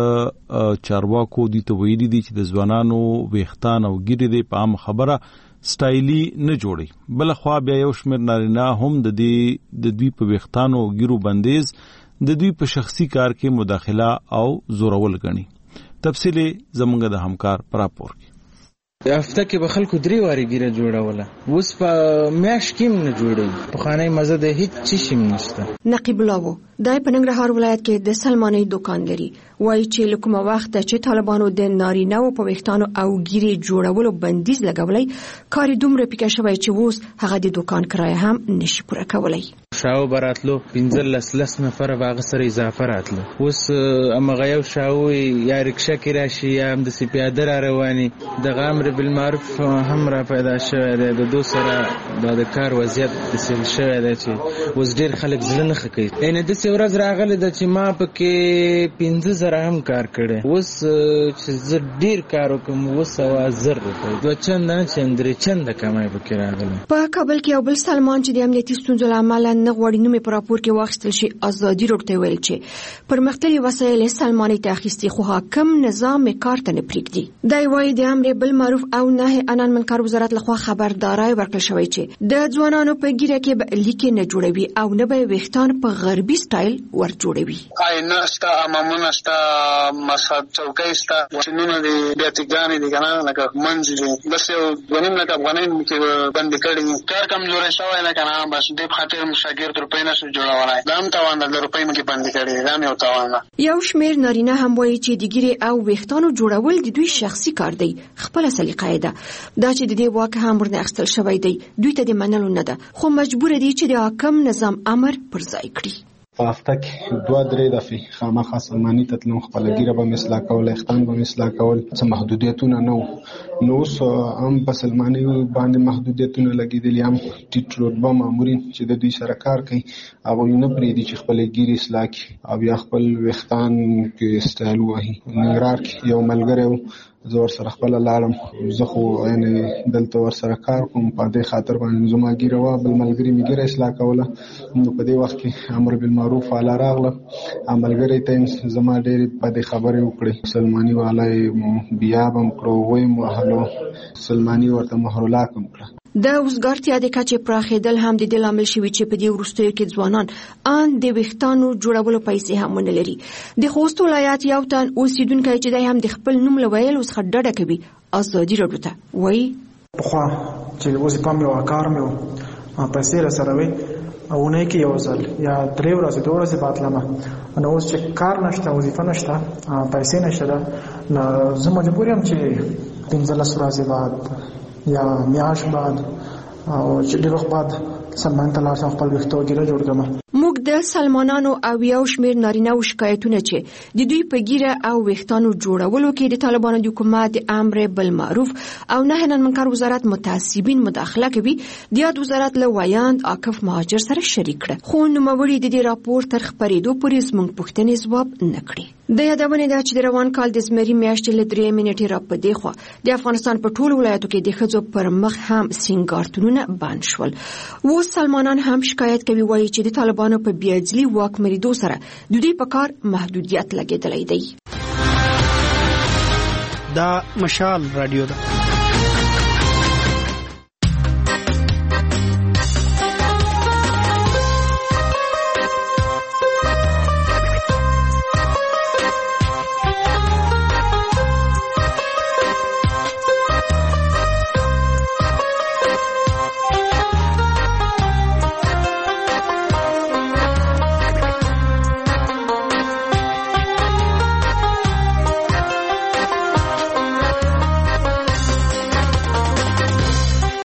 چارواکو دې ته ویلي دي چې د ځوانانو ویښتان او ګیرې دې په عام خبره سټایلي نه جوړي. بل خوا بیا یو شمېر نارینه هم د دې د دوی په ویښتانو او ګیرو بندیز د دوی په شخصي کار کې مداخله او زورول غني. تفصیل زمونږ د همکار پر راپور کې. هفته کې به خلکو درې واري ګیره جوړوله، اوس په میاشت کې نه جوړي. پخوانی مزه د هیڅ چی شي نشته. نقیب الله وو دای په ننګرهار ولایت کې د سلماني دکان لري. وایي چې لکه وخت چې طالبانو د نارینه او په ویښتانو او ګیره جوړولو بندیز لګولای، کار دومره پکې شوی چې اوس هغه د دکان کرایه هم نشي پوره کولای. شاو براتلو پنځلس لس نفر واغ سره اضافه راتلو. اوس امغه یو شاو یا رکشا کې راشي یا هم د سپیاده را رواني، د امر بالمعروف هم را پیدا شوی دی. د دو سره د کار وضعیت د سیل شوی دی چې اوس ډیر خلک زړه نه ښه کوي. یعنې داسې ورځ راغلې ده چې ما پکې پنځه زره هم کار کړی. اوس چې زه ډیر کار وکړم اوه سوه زر روپۍ، دوه چنده نه چې درې چنده کمای پکې راغلی. په کابل کې یو بل سلمان چې د امنیتي ستونزو له امله نه غواړي نوم یې په راپور کې واخیستل شي، ازادي راډیو ته ویل چې پرمختللي وسایل یې سلماني ته اخیستي خو حاکم نظام یې کار ته نه پرېږدي. دی وایي د امر بالمعروف او نهی عن المنکر وزارت لخوا خبرداری ورکړل شوی چې د ځوانانو په ګیره کې به لیکې نه جوړوي او نه به ویښتان په غربي سټایل ور جوړوي. آینه ستا، امامونه ستا، مذهب چوکۍ ستا، واشنونه دي، بیاتیګانې دي که نه، لکه منځ دي، بس یو دوه نیم لکه افغانۍ کې بندې کړي دي. کار کمزوری شوی ده که نه، بس دې په خاطر شاګرد روپۍ نه شو جوړولی. دا هم تاوان ده، د روپۍ مو کې بندې کړي دي، دا هم یو تاوان ده. یو شمېر نارینه هم وایي چې د ګیرې او ویښتانو جوړول د دوی شخصي کار دی، خپله سلیقه یې ده. دا چې د دې واک هم ورنه اخیستل شوی دی دوی ته د منلو نه ده، خو مجبور دي چې د حاکم نظام امر پر ځای کړي. په هفته کې دوه درې دفعې خامخا سلماني ته تلم، خپله ګیره به مې اصلاح کول، ویښتان به مې اصلاح کول. څه محدودیتونه نه وو، نو اوس هم په سلماني باندې محدودیتونه لګېدلي، هم ټیټ رتبه مامورین چې د دوی سره کار کوي هغوی نه پرېږدي چې خپلې ګیرې اصلاح کړي او بیا خپل ویښتان کې سټایل ووهي. ننګرهار کې یو ملګری و، زه ورسره خپله لاړم، زه خو یعنې دلته ورسره کار کوم، په دې خاطر باندې زما ګیره وه، بل ملګري مې ګیره اصلاح کوله. نو په دې وخت کې امر بالمعروف والا راغله، ملګري ته زما ډېرې بدې خبرې وکړې. سلماني والا یې بیاب هم کړو، ویې هم وهلو، سلماني ورته مهرالحق هم کړه. د اوسګارتیا د کچې پراخېدل هم د دې لامل شوي چې په دې وروستیو کې ځوانان ان د ویښتانو جوړولو پیسې هم ونه لري. د خوست ولایت یو تن اوسیدونکی چې دی هم د خپل نوم له ویلو څخه ډډه کوي ازادي راډیو ته وایي پخوا چې وظیفه مې وه، کار مې و، پیسې راسره وې، اونه کې یو ځل یا درې ورځې دوه ورځې بعد لمه نو اوس چې کار نشته وظیفه نشته پیسې نشته نو زه مجبور یم چې پنځلس ورځې بعد یا میاشت بعد او چې ډېر وخت بعد سلمان ته لاړ شم خپل ویښتو ګیره جوړ کړم. موږ د سلمانانو او یو شمېر نارینه‌و شکایتونه چې د دوی په ګیره او ویښتانو جوړولو کې د طالبانو د حکومت د امر بالمعروف او نهي عن المنکر وزارت متعصبین مداخله کوي د یاد وزارت له وایاند عاکف مهاجر سره شریک کړه، خو نوموړي د دې راپور تر خپرېدو پورې زموږ پوښتنې ځواب نه کړې. د یادونې ده چې د روان کال د زمري میاشتې له درېیمې نیټې را په دې خوا د افغانستان په ټولو ولایتو کې د ښځو پر مخ هم سینګارتونونه بند شول. اوس سلمانان هم شکایت کوي، وایي چې د طالبانو په بیاځلي واکمنېدو سره د دوی په کار محدودیت لګېدلی دی. دا مشال رادیو ده.